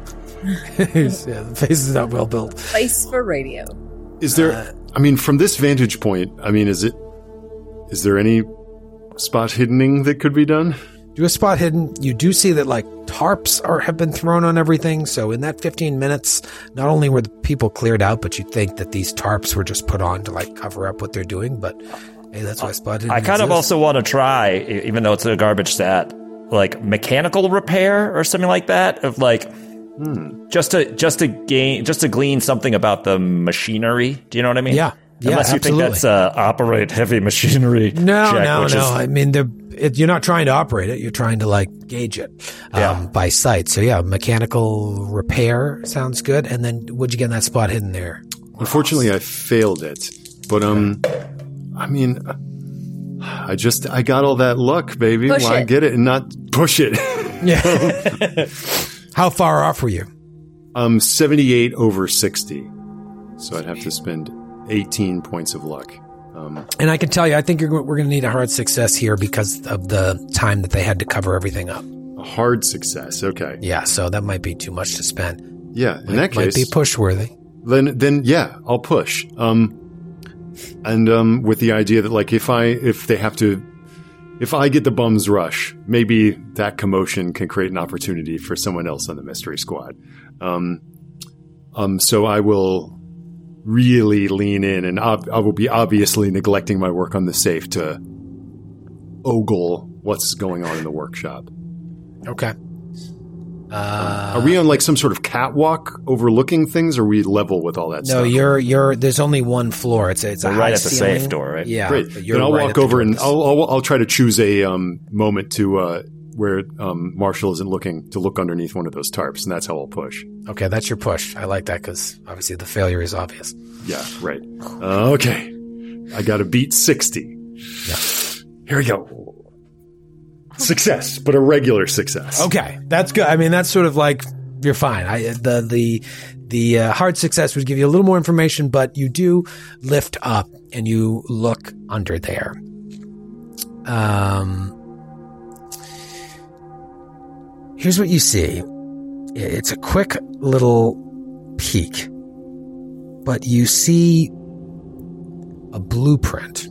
The face is not well built. Face for radio. Is there? From this vantage point, is there any spot hiddening that could be done? Do a spot hidden. You do see that tarps have been thrown on everything. So in that 15 minutes, not only were the people cleared out, but you'd think that these tarps were just put on to cover up what they're doing. But hey, that's why spot hidden. I kind of also want to try, even though it's a garbage stat, mechanical repair or something like that. Of just to glean something about the machinery. Do you know what I mean? Yeah. Unless you absolutely. think that's operate heavy machinery. No. You're not trying to operate it. You're trying to gauge it by sight. So yeah, mechanical repair sounds good. And then what'd you get in that spot hidden there? Unfortunately, I failed it. But I got all that luck, baby. Why get it and not push it? Yeah. How far off were you? 78 over 60. So I'd have to spend 18 points of luck. And I can tell you, I think we're going to need a hard success here because of the time that they had to cover everything up. A hard success, okay. Yeah, so that might be too much to spend. Yeah, in that case... Might be push-worthy. Then yeah, I'll push. And with the idea that if I get the bum's rush, maybe that commotion can create an opportunity for someone else on the mystery squad. So I will really lean in, and I will be obviously neglecting my work on the safe to ogle what's going on in the workshop. Okay. Are we on some sort of catwalk overlooking things, or are we level with all that stuff? No, you're. There's only one floor. It's a right at the ceiling. Safe door, right? Yeah. Great. Then I'll walk over and I'll try to choose a moment to where Marshall isn't looking to look underneath one of those tarps, and that's how I'll push. Okay, that's your push. I like that because obviously the failure is obvious. Yeah, right. Okay. I got to beat 60. Yeah. Here we go. Success, but a regular success. Okay, that's good. I mean, that's sort of like you're fine. The hard success would give you a little more information, but you do lift up and you look under there. Here's what you see. It's a quick little peek, but you see a blueprint.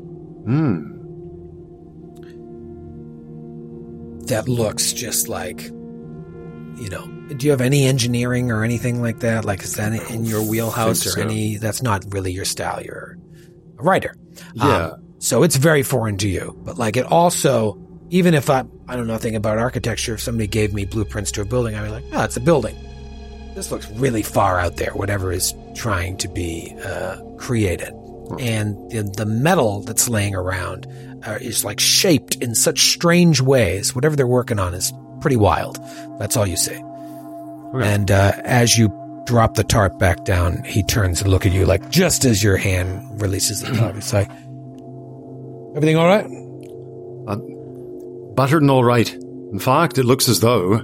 That looks just like, do you have any engineering or anything like that? Like, is that in your wheelhouse or any, that's not really your style. You're a writer. Yeah. So it's very foreign to you, but like it also, even if I know nothing about architecture, if somebody gave me blueprints to a building, I'd be like, oh, it's a building. This looks really far out there, whatever is trying to be created. And the metal that's laying around is like shaped in such strange ways. Whatever they're working on is pretty wild. That's all you see. Okay. And as you drop the tarp back down, he turns and look at you like just as your hand releases the tarp. He's like, everything all right? Battered and all right. In fact, it looks as though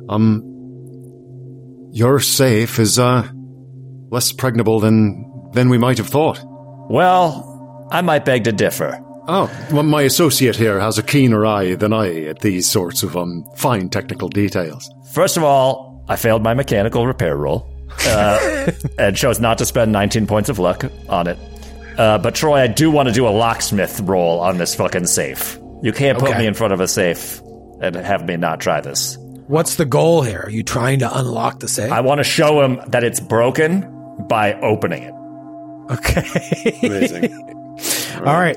your safe is less pregnable than we might have thought. Well, I might beg to differ. Oh, well, my associate here has a keener eye than I at these sorts of fine technical details. First of all, I failed my mechanical repair roll and chose not to spend 19 points of luck on it. But Troy, I do want to do a locksmith roll on this fucking safe. You can't put me in front of a safe and have me not try this. What's the goal here? Are you trying to unlock the safe? I want to show him that it's broken by opening it. Okay. Amazing. All right.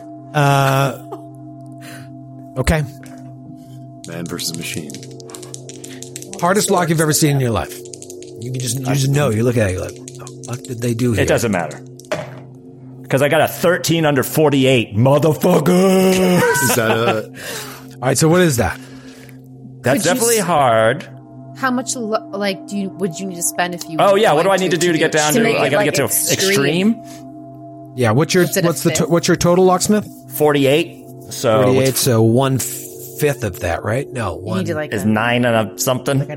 Okay. Man versus machine. Hardest lock you've ever seen in your life. You just know. You look at it, you're like, what the fuck did they do here? It doesn't matter. Because I got a 13 under 48, motherfucker. Is that All right, so what is that? That's definitely hard. How much would you need to spend if you? Oh yeah, what do I need to do to get down to? I gotta get to extreme. Yeah, what's your total, locksmith? 48. So 48. So 1/5 of that, right? No, you need to is 9 and a something. Like a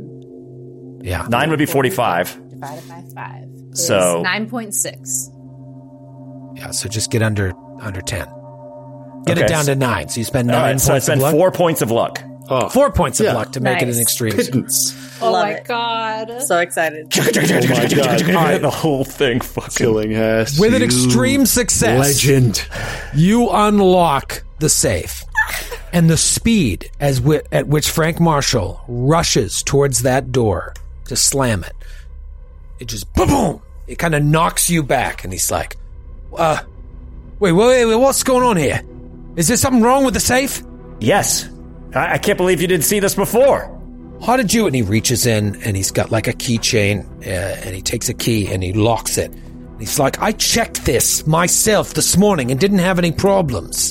9. Yeah, 9 would be 45 divided by 5. So 9.6. Yeah, so just get under 10. Get it down to 9. So you spend 9 points. So I spend 4 points of luck. 4 points of luck to make it an extreme. pittance? Oh my god! So excited. Oh my god! Right. The whole thing fucking Killing ass. With an extreme success, Legend. you unlock the safe. And the speed at which Frank Marshall rushes towards that door to slam it, it just boom! It kind of knocks you back, and he's like, wait, what's going on here? Is there something wrong with the safe? Yes. I can't believe you didn't see this before. How did you? And he reaches in, and he's got like a keychain, and he takes a key, and he locks it. And he's like, I checked this myself this morning and didn't have any problems.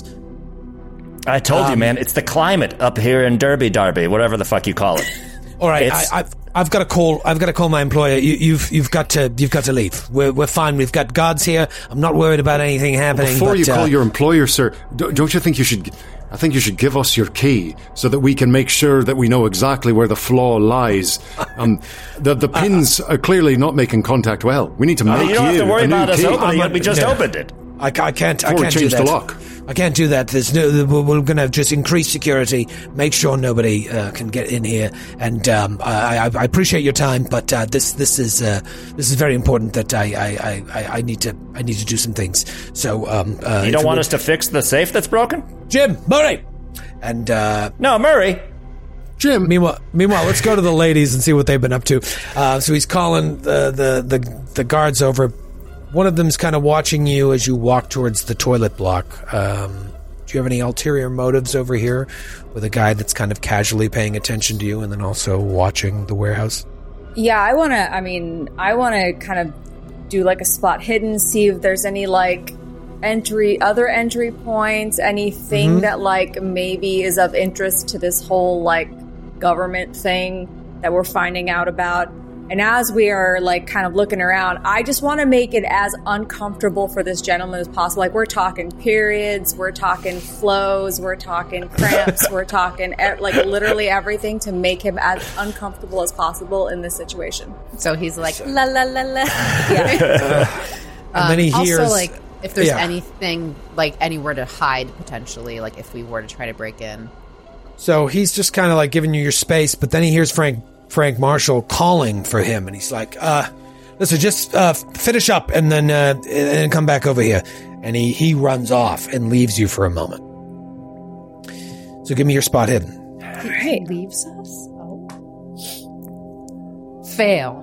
I told you, man, it's the climate up here in Derby, whatever the fuck you call it. All right, I've got to call my employer. You've got to leave. We're fine. We've got guards here. I'm not worried about anything happening. Before you call your employer, sir, don't you think you should? I think you should give us your key so that we can make sure that we know exactly where the flaw lies. The pins are clearly not making contact well. We need to make you don't have to worry about us opening it. We just opened it. I can't do the that. lock. I can't do that. We're going to just increase security, make sure nobody can get in here. And I appreciate your time, but this is very important. That I need to do some things. So you don't want us to fix the safe that's broken, Jim Murray, and no Murray. Jim. Meanwhile, let's go to the ladies and see what they've been up to. So he's calling the guards over. One of them's kind of watching you as you walk towards the toilet block. Do you have any ulterior motives over here with a guy that's kind of casually paying attention to you and then also watching the warehouse? Yeah, I want to kind of do like a spot hidden, see if there's any like other entry points, anything that like maybe is of interest to this whole like government thing that we're finding out about. And as we are like kind of looking around, I just want to make it as uncomfortable for this gentleman as possible. Like we're talking periods, we're talking flows, we're talking cramps, we're talking like literally everything to make him as uncomfortable as possible in this situation. So he's like, la, la, la, la. Yeah. And then he hears... Also, like, if there's anything, like anywhere to hide potentially, like if we were to try to break in. So he's just kind of like giving you your space, but then he hears Frank Marshall calling for him, and he's like, listen, just finish up and then come back over here. And he runs off and leaves you for a moment. So give me your spot hidden. All right. He leaves us? Oh. Fail.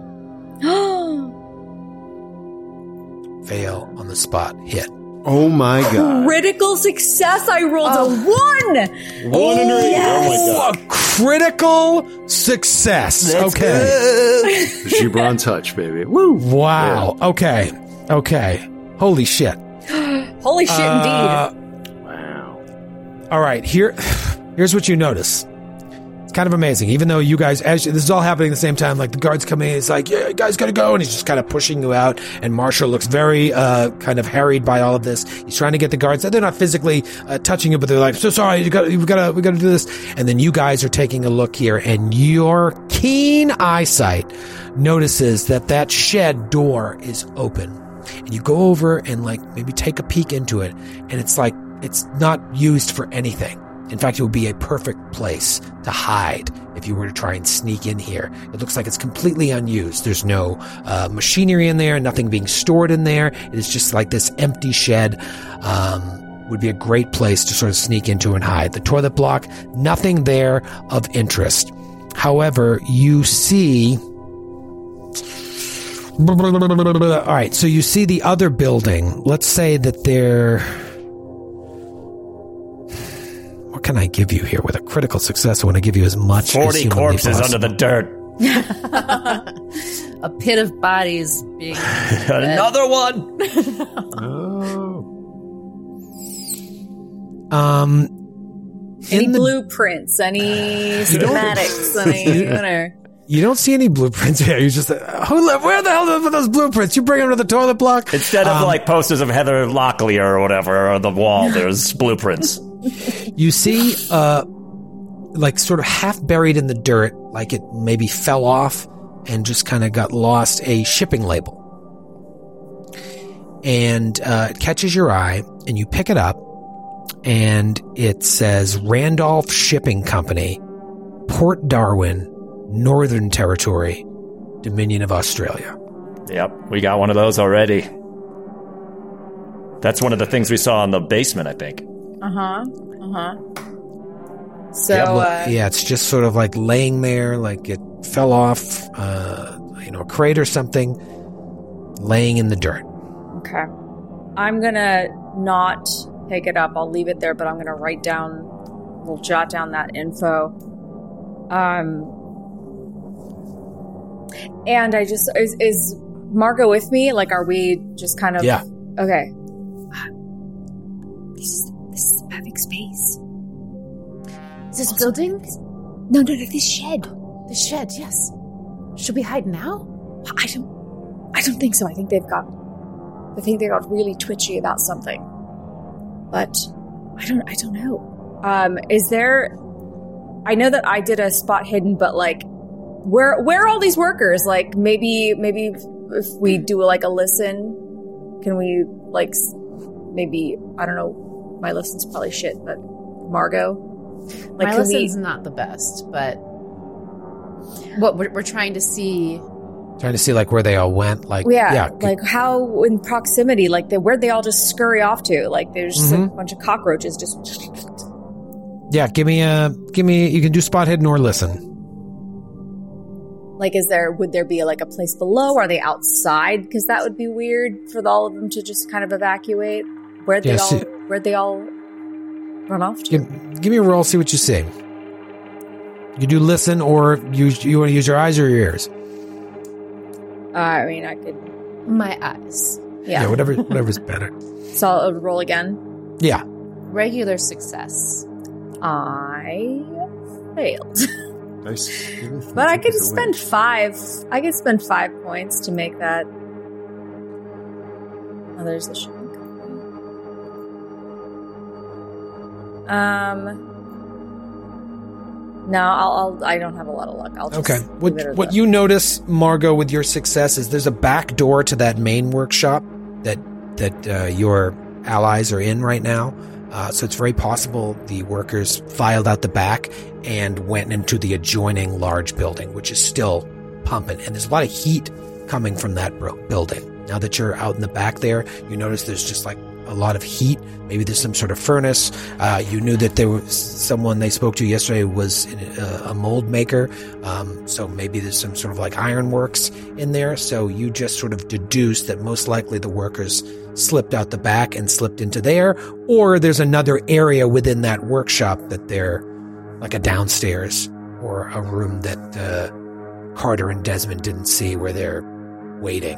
Fail on the spot hit. Oh my God. Critical success. I rolled a 1. 1 and 8. Yes. Oh my God. A critical success. That's okay. The Gibran touch, baby. Woo. Wow. Yeah. Okay. Holy shit. Holy shit, indeed. Wow. All right. Here's what you notice. It's kind of amazing. Even though you guys, this is all happening at the same time, like the guards come in, it's like, yeah, you guys gotta go. And he's just kind of pushing you out. And Marshall looks very, kind of harried by all of this. He's trying to get the guards. They're not physically touching you, but they're like, so sorry, we gotta do this. And then you guys are taking a look here, and your keen eyesight notices that shed door is open. And you go over and like maybe take a peek into it, and it's like, it's not used for anything. In fact, it would be a perfect place to hide if you were to try and sneak in here. It looks like it's completely unused. There's no machinery in there, nothing being stored in there. It is just like this empty shed. Would be a great place to sort of sneak into and hide. The toilet block, nothing there of interest. However, you see... All right, so you see the other building. Let's say that they're... What can I give you here with a critical success? I want to give you as much 40 as corpses possible. under the dirt. A pit of bodies being Another one. Any blueprints, any schematics, any... You don't see any blueprints here. You just, where the hell are those blueprints? You bring them to the toilet block? Instead of like posters of Heather Locklear or whatever on the wall, there's blueprints. You see, like sort of half buried in the dirt, like it maybe fell off and just kind of got lost, a shipping label. And it catches your eye, and you pick it up, and it says Randolph Shipping Company, Port Darwin, Northern Territory, Dominion of Australia. Yep, we got one of those already. That's one of the things we saw in the basement, I think. So, yeah, it's just sort of like laying there, like it fell off, a crate or something, laying in the dirt. Okay. I'm gonna not pick it up. I'll leave it there, but I'm gonna we'll jot down that info. And I just, is Margot with me? Like, are we just kind of... Yeah. Okay. This is the perfect space. Is this building? No, this shed. The shed, yes. Should we hide now? I don't think so. I think they got really twitchy about something. But I don't know. Is there... I know that I did a spot hidden, but like, where are all these workers? Like, maybe if we do like a listen, can we like, maybe, I don't know, my listen's probably shit, but Margot? Like, my listen's not the best, but what we're trying to see. Trying to see like where they all went. Like, like how in proximity, like where'd they all just scurry off to? Like there's just a bunch of cockroaches just... Yeah, give me, you can do spot hidden or listen. Like, would there be like a place below? Are they outside? Because that would be weird for all of them to just kind of evacuate. Where'd they all run off to? Give me a roll, see what you see. You do listen, or you want to use your eyes or your ears? I mean, I could... My eyes. Yeah, whatever's better. So I'll roll again? Yeah. Regular success. I failed. Nice. But I could spend 5. I could spend 5 points to make that. Oh, there's the shipping company. No, I don't have a lot of luck. I'll just What you notice, Margot, with your success is there's a back door to that main workshop that your allies are in right now. So it's very possible the workers filed out the back and went into the adjoining large building, which is still pumping. And there's a lot of heat coming from that building. Now that you're out in the back there, you notice there's just like a lot of heat. Maybe there's some sort of furnace. You knew that there was someone they spoke to yesterday was a mold maker. So maybe there's some sort of like ironworks in there. So you just sort of deduce that most likely the workers slipped out the back and slipped into there, or there's another area within that workshop that they're like a downstairs or a room that Carter and Desmond didn't see where they're waiting.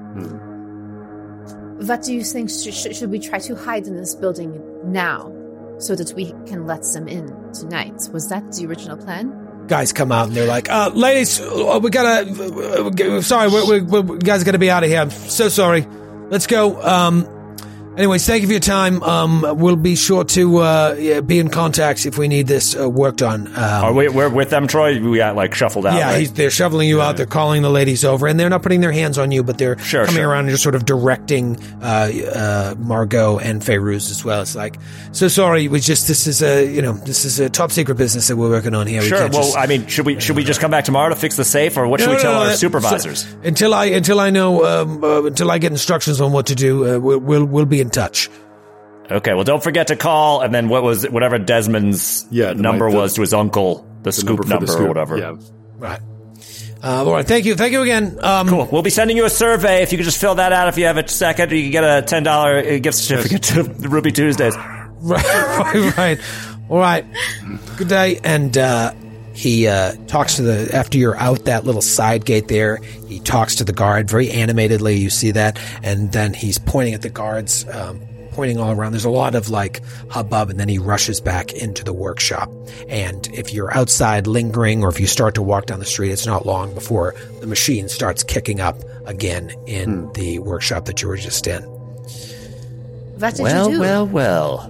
What do you think? Should we try to hide in this building now so that we can let them in tonight? Was that the original plan? Guys come out and they're like, ladies, we gotta, sorry, we guys gotta be out of here. I'm so sorry. Let's go. Anyways, thank you for your time. We'll be sure to be in contact if we need this worked on. We're with them, Troy? We got like shuffled out. Yeah, right? they're shoveling you out. They're calling the ladies over, and they're not putting their hands on you, but they're coming around and just sort of directing Margot and Feyruz as well. It's like, so sorry, this is a top secret business that we're working on here. Sure. Well, I mean, should we just come back tomorrow to fix the safe, or what should we tell our supervisors? Until I get instructions on what to do, we'll be in touch. Okay, well, don't forget to call, and then whatever Desmond's number was to his uncle, the scoop number or whatever. Yeah. Right. All right, thank you again. Cool. We'll be sending you a survey. If you could just fill that out if you have a second, you can get a $10 gift certificate to Ruby Tuesdays. Right. All right. Good day. And he talks to after you're out that little side gate there, he talks to the guard very animatedly. You see that. And then he's pointing at the guards, pointing all around. There's a lot of like hubbub, and then he rushes back into the workshop. And if you're outside lingering, or if you start to walk down the street, it's not long before the machine starts kicking up again in the workshop that you were just in. What did you do? Well.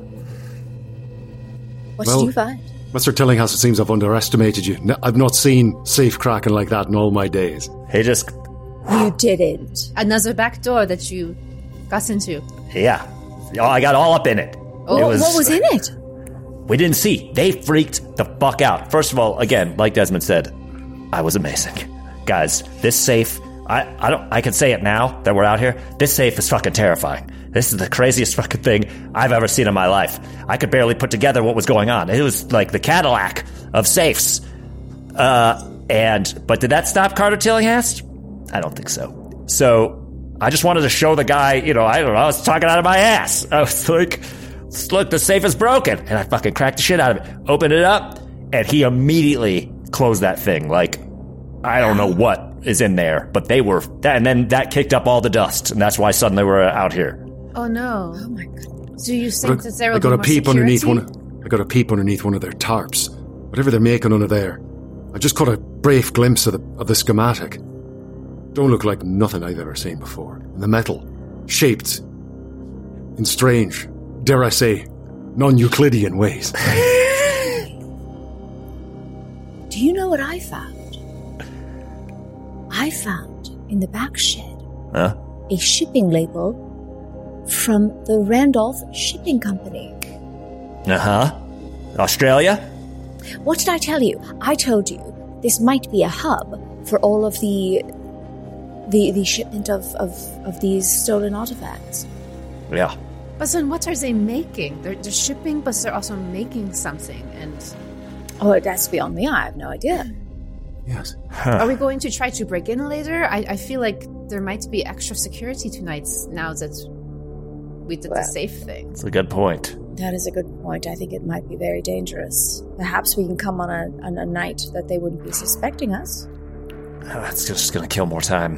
What did you find? Mr. Tillinghouse, it seems I've underestimated you. I've not seen safe cracking like that in all my days. He just... You didn't. Another back door that you got into. Yeah. I got all up in it. Oh, what was in it? We didn't see. They freaked the fuck out. First of all, again, like Desmond said, I was amazing. Guys, this safe, I can say it now that we're out here, this safe is fucking terrifying. This is the craziest fucking thing I've ever seen in my life. I could barely put together what was going on. It was like the Cadillac of safes. But did that stop Carter Tillinghast? I don't think so. So I just wanted to show the guy, I was talking out of my ass. I was like, look, the safe is broken. And I fucking cracked the shit out of it. Opened it up, and he immediately closed that thing. Like, I don't know what is in there, but they were, and then that kicked up all the dust, and that's why suddenly we're out here. Oh no! Oh my goodness! Do you think that there will I got be a more peep security? I got a peep underneath one of their tarps. Whatever they're making under there, I just caught a brief glimpse of the schematic. Don't look like nothing I've ever seen before. And the metal, shaped in strange, dare I say, non-Euclidean ways. Do you know what I found? I found in the back shed a shipping label from the Randolph Shipping Company. Australia? What did I tell you? I told you this might be a hub for all of the shipment of these stolen artifacts. Yeah. But then what are they making? They're shipping, but they're also making something. And That's beyond me. I have no idea. Yes. Are we going to try to break in later? I feel like there might be extra security tonight now that we did the safe thing. That's a good point. That is a good point. I think it might be very dangerous. Perhaps we can come on a night that they wouldn't be suspecting us. That's just going to kill more time.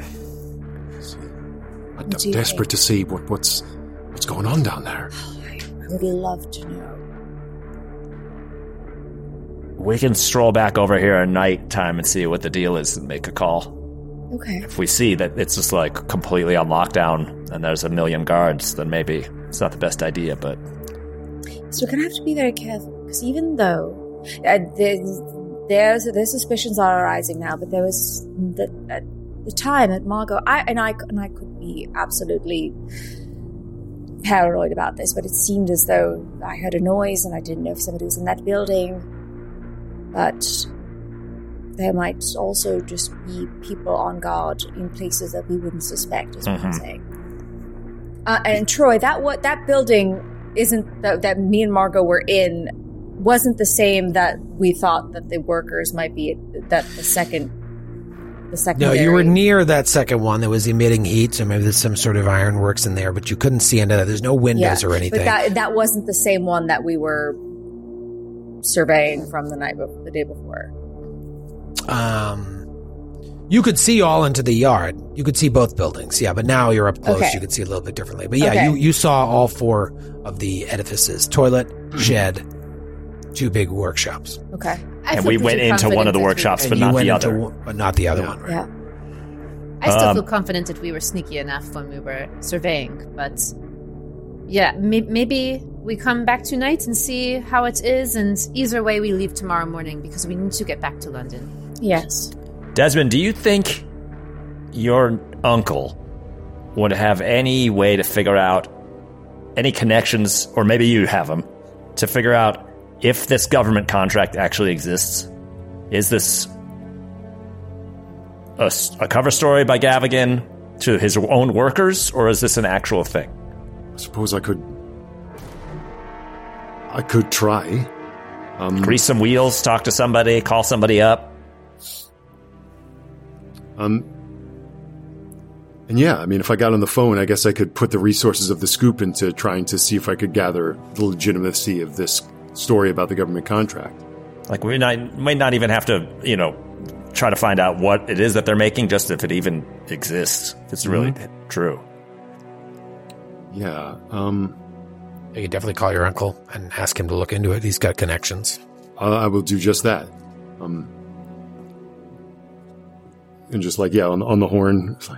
I'm desperate to see what's going on down there. I would love to know. We can stroll back over here at night time and see what the deal is and make a call. Okay. If we see that it's just like completely on lockdown and there's a million guards, then maybe it's not the best idea, but... So we're going to have to be very careful, because even though their suspicions are arising now, but there was the time at Margot, I could be absolutely paranoid about this, but it seemed as though I heard a noise and I didn't know if somebody was in that building, but there might also just be people on guard in places that we wouldn't suspect, is what I'm saying. And Troy, that building isn't that me and Margot were in wasn't the same that we thought that the workers might be that the second. No, you were near that second one that was emitting heat, so maybe there's some sort of ironworks in there, but you couldn't see into that. There's no windows or anything. But that wasn't the same one that we were surveying from the day before. You could see all into the yard. You could see both buildings, yeah, but now you're up close. Okay. You could see a little bit differently. But yeah, you saw all four of the edifices: toilet, shed, two big workshops. Okay. And we went into one of the workshops, but not the other. But not the other one, right? Yeah. I still feel confident that we were sneaky enough when we were surveying, but yeah, maybe we come back tonight and see how it is, and either way we leave tomorrow morning because we need to get back to London. Yes. Desmond, do you think your uncle would have any way to figure out any connections, or maybe you have them, to figure out if this government contract actually exists? Is this a cover story by Gavigan to his own workers, or is this an actual thing? I suppose I could try. Grease some wheels, talk to somebody, call somebody up. And yeah, I mean, if I got on the phone, I guess I could put the resources of the scoop into trying to see if I could gather the legitimacy of this story about the government contract. Like, we might not even have to, try to find out what it is that they're making, just if it even exists. If it's really true. Yeah. You could definitely call your uncle and ask him to look into it. He's got connections. I will do just that. And just like, on the horn, it's like,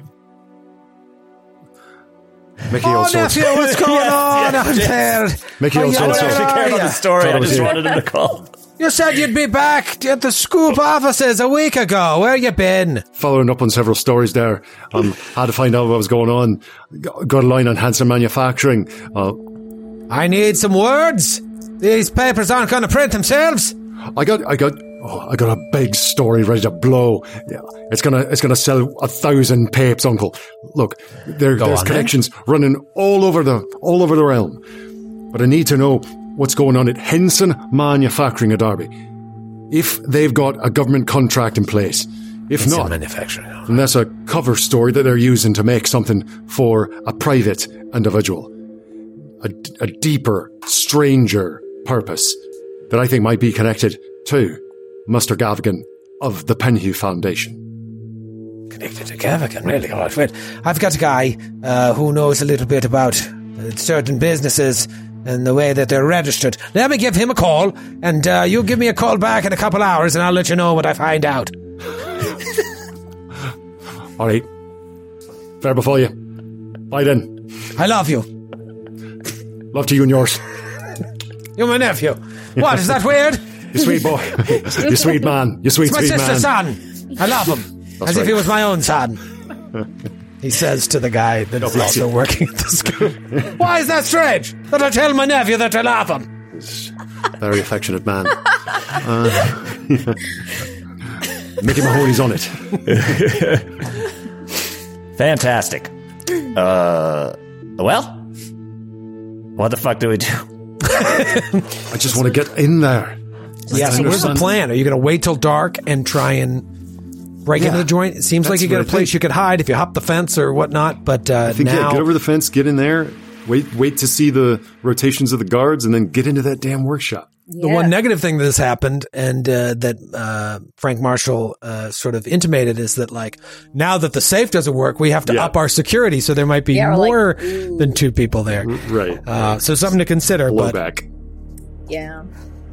Mickey nephew, what's going on out there? Mickey I don't actually care about the story. I just wanted him to call. You said you'd be back at the scoop offices a week ago. Where you been? Following up on several stories there. Had to find out what was going on. Got a line on Hanson Manufacturing. I need some words. These papers aren't going to print themselves. I got a big story ready to blow. Yeah, it's gonna sell 1,000 papes, Uncle. Look, there's connections running all over the realm. But I need to know what's going on at Henson Manufacturing at Derby. If they've got a government contract in place. If Henson not, Manufacturing. then that's a cover story that they're using to make something for a private individual. A deeper, stranger purpose that I think might be connected to Mr. Gavigan of the Penhew Foundation. Connected to Gavigan, really? All right, wait. I've got a guy who knows a little bit about certain businesses and the way that they're registered. Let me give him a call, and you give me a call back in a couple hours, and I'll let you know what I find out. All right. Fair before you. Bye then. I love you. Love to you and yours. You're my nephew. What, is that weird? You sweet boy. You sweet man. You sweet, sweet man. It's my sister's son. I love him. As if he was my own son. He says to the guy that's also working at the school. Why is that strange? That I tell my nephew that I love him. He's a very affectionate man. Mickey Mahoney's on it. Fantastic. Well, what the fuck do we do? I just want to get in there. Yeah, so where's the plan? Are you going to wait till dark and try and break into the joint? It seems like you got a place you could hide if you hop the fence or whatnot, but I think, now... get over the fence, get in there, wait to see the rotations of the guards, and then get into that damn workshop. The one negative thing that has happened and that Frank Marshall sort of intimated is that, like, now that the safe doesn't work, we have to up our security, so there might be more than two people there. Right. So something to consider. Blow back. Yeah.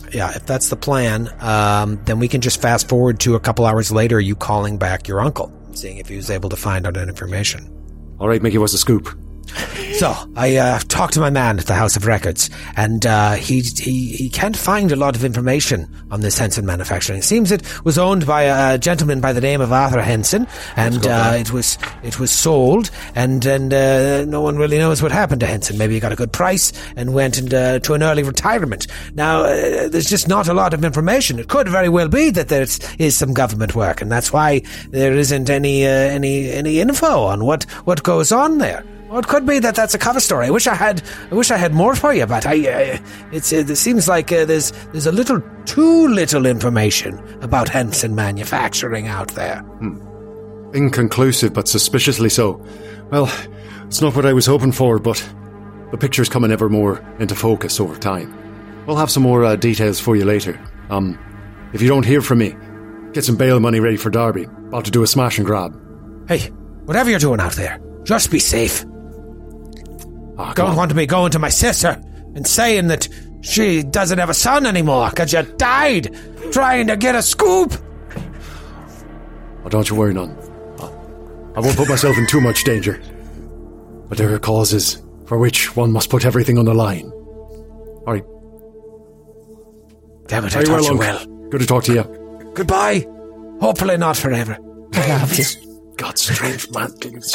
if that's the plan, then we can just fast forward to a couple hours later, you calling back your uncle, seeing if he was able to find out that information. All right, Mickey, what's the scoop? So, I talked to my man at the House of Records, and he can't find a lot of information on this Henson manufacturing. It seems it was owned by a gentleman by the name of Arthur Henson, and it was sold, and no one really knows what happened to Henson. Maybe he got a good price and went to an early retirement. Now, there's just not a lot of information. It could very well be that there is some government work, and that's why there isn't any info on what goes on there. Well, it could be that that's a cover story. I wish I had more for you, but it seems like there's a little too little information about Henson manufacturing out there. Inconclusive, but suspiciously so. Well, it's not what I was hoping for, but the picture's coming ever more into focus over time. We'll have some more details for you later. If you don't hear from me, get some bail money ready for Darby. About to do a smash and grab. Hey, whatever you're doing out there, just be safe. Don't want to be going to my sister and saying that she doesn't have a son anymore because you died trying to get a scoop. Oh, don't you worry none. I won't put myself in too much danger. But there are causes for which one must put everything on the line. All right. Damn it, I taught you well. Good to talk to you. Goodbye. Hopefully not forever. God, strange man.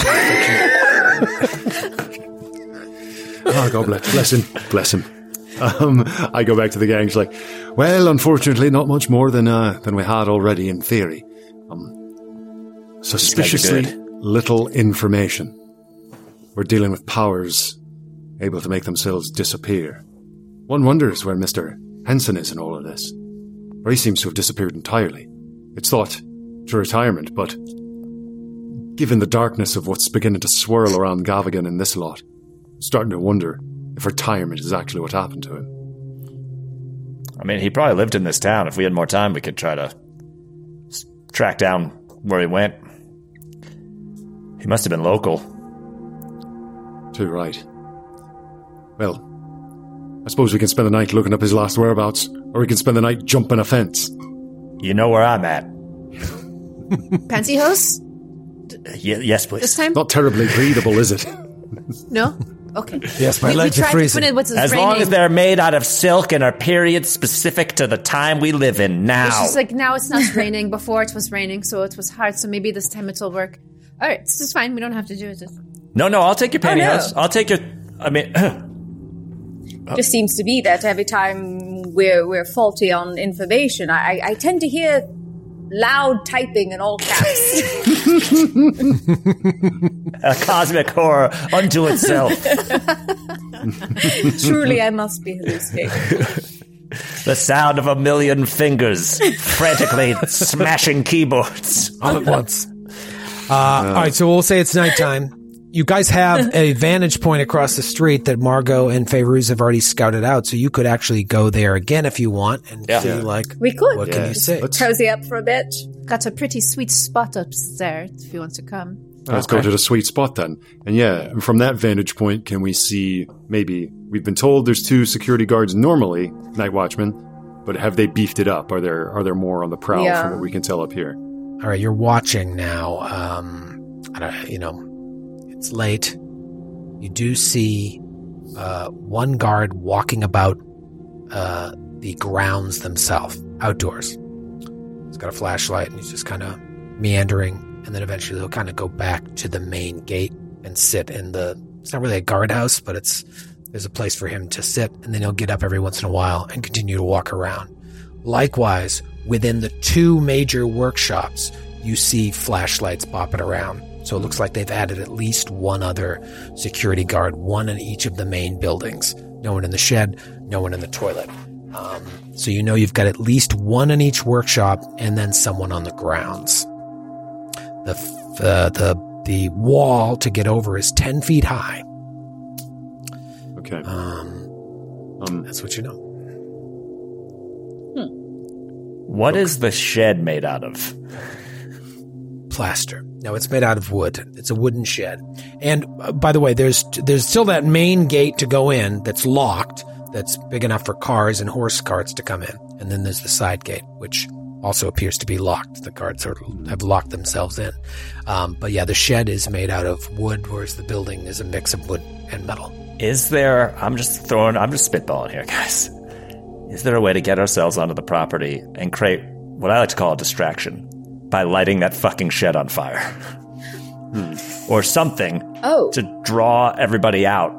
Oh, God bless him. I go back to the gang. She's like, well, unfortunately, not much more than we had already in theory. Suspiciously little information. We're dealing with powers able to make themselves disappear. One wonders where Mr. Henson is in all of this. Or he seems to have disappeared entirely. It's thought to retirement, but given the darkness of what's beginning to swirl around Gavigan in this lot, I'm starting to wonder if retirement is actually what happened to him. I mean, he probably lived in this town. If we had more time, we could try to track down where he went. He must have been local. Too right. Well, I suppose we can spend the night looking up his last whereabouts, or we can spend the night jumping a fence. You know where I'm at. Pantyhose? Yes, please. This time? Not terribly breathable, is it? No? Okay. Yes, my legs are freezing. As long as they're made out of silk and are period specific to the time we live in now. It's just like now it's not raining. Before it was raining, so it was hard. So maybe this time it'll work. All right, this is fine. We don't have to do it. No, I'll take your pantyhose. I'll take your... I mean... Just seems to be that every time we're faulty on information, I tend to hear loud typing in all caps. A cosmic horror unto itself. Truly, I must be hallucinating. The sound of a million fingers frantically smashing keyboards all at once. All right, so we'll say it's nighttime. You guys have a vantage point across the street that Margot and Fairuz have already scouted out, so you could actually go there again if you want and see, like, we could. What can you say? Let's cozy up for a bit. Got a pretty sweet spot up there if you want to come. Let's go to the sweet spot then. And from that vantage point, can we see maybe, we've been told there's 2 security guards normally, night watchmen, but have they beefed it up? Are there more on the prowl from what we can tell up here? All right, you're watching now. It's late. You do see one guard walking about the grounds themselves, outdoors. He's got a flashlight and he's just kind of meandering, and then eventually he'll kind of go back to the main gate and sit in it's not really a guardhouse, but there's a place for him to sit, and then he'll get up every once in a while and continue to walk around. Likewise, within the 2 major workshops, you see flashlights bopping around. So it looks like they've added at least one other security guard, one in each of the main buildings. No one in the shed, no one in the toilet. So you know you've got at least one in each workshop and then someone on the grounds. The wall to get over is 10 feet high. Okay. That's what you know. What is the shed made out of? Plaster. No, it's made out of wood. It's a wooden shed. And by the way, there's still that main gate to go in that's locked. that's big enough for cars and horse carts to come in. And then there's the side gate, which also appears to be locked. The guards have locked themselves in. But yeah, the shed is made out of wood, whereas the building is a mix of wood and metal. Is there, I'm just spitballing here, guys. Is there a way to get ourselves onto the property and create what I like to call a distraction by lighting that fucking shed on fire? Or something to draw everybody out.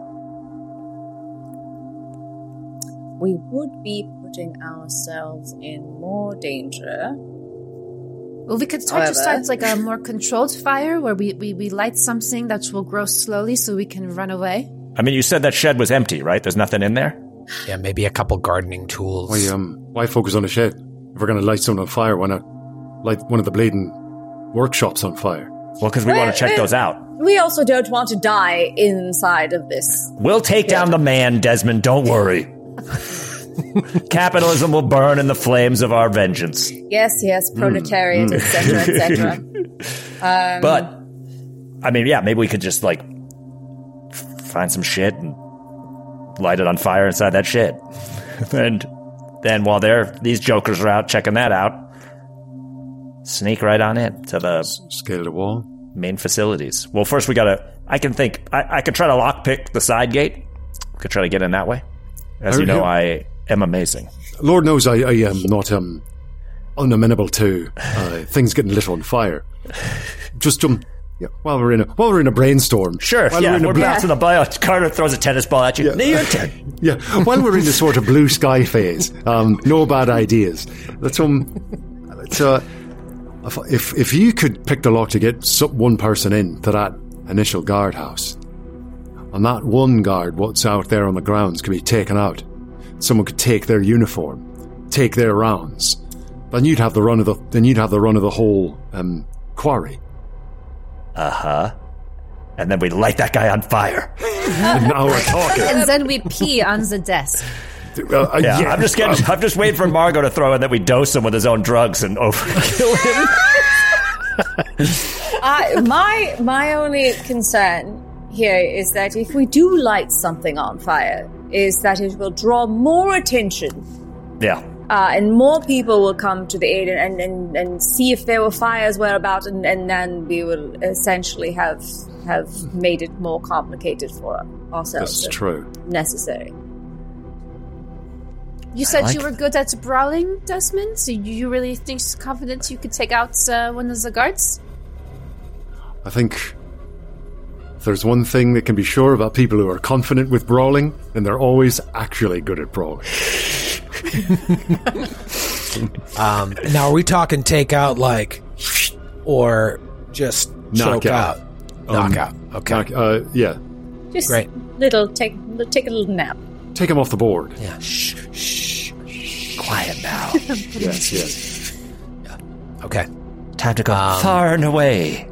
We would be putting ourselves in more danger. Well, we could start like a more controlled fire where we light something that will grow slowly so we can run away. I mean, you said that shed was empty, right? There's nothing in there? Yeah, maybe a couple gardening tools. Why focus on a shed? If we're going to light something on fire, why not light one of the bleeding workshops on fire? Well, because we want to check those out. We also don't want to die inside of this. We'll take down the man, Desmond. Don't worry. Capitalism will burn in the flames of our vengeance. Yes, proletariat, etc., etc. But, I mean, yeah, maybe we could just, like, find some shit and light it on fire inside that shed. And then while these jokers are out checking that out, sneak right on in to the scale the wall main facilities. Well, first we gotta. I can think. I could try to lockpick the side gate. Could try to get in that way. As you know, I am amazing. Lord knows I am not unamenable to things getting lit on fire. Just while we're in a brainstorm. Sure. We're bouncing the ball. Carter throws a tennis ball at you. Your turn. Yeah. While we're in the sort of blue sky phase, no bad ideas. If you could pick the lock to get one person in to that initial guardhouse, and that one guard what's out there on the grounds could be taken out, someone could take their uniform, take their rounds, then you'd have the run of the whole quarry. And then we light that guy on fire. And now we're talking. And then we pee on the desk. I'm just waiting for Margot to throw in that we dose him with his own drugs and overkill him. My only concern here is that if we do light something on fire, is that it will draw more attention. Yeah. And more people will come to the aid and see if there were fires whereabouts, and then we will essentially have made it more complicated for ourselves. That's true. Necessary. You said you were good at brawling, Desmond? So you really think confident you could take out one of the guards? I think if there's one thing that can be sure about people who are confident with brawling, then they're always actually good at brawling. Now, are we talking take out, like, or just choke out? Knock out. Okay. Yeah. Just great. Take a little nap. Take him off the board. Yeah. Shh. Quiet now. Yes. Yeah. Okay. Time to go far and away.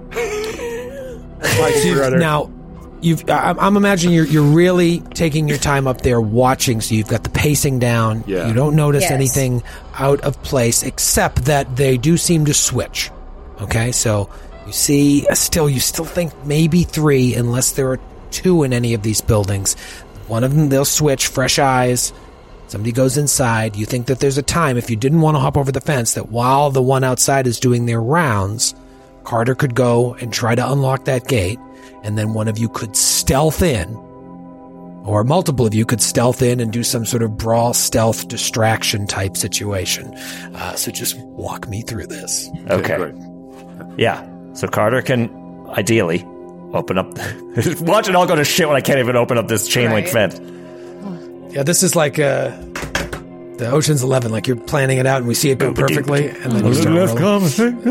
Now, I'm imagining you're really taking your time up there watching, so you've got the pacing down. Yeah. You don't notice anything out of place, except that they do seem to switch. Okay, so you see, you still think maybe 3, unless there are 2 in any of these buildings. One of them, they'll switch, fresh eyes. Somebody goes inside. You think that there's a time, if you didn't want to hop over the fence, that while the one outside is doing their rounds, Carter could go and try to unlock that gate, and then one of you could stealth in, or multiple of you could stealth in and do some sort of brawl, stealth, distraction type situation. So just walk me through this. Okay. Great. Yeah. So Carter can ideally open up. Watch it all go to shit when I can't even open up this chain link fence. Yeah, this is like the Ocean's 11. Like you're planning it out, and we see it go perfectly, and then you start rolling.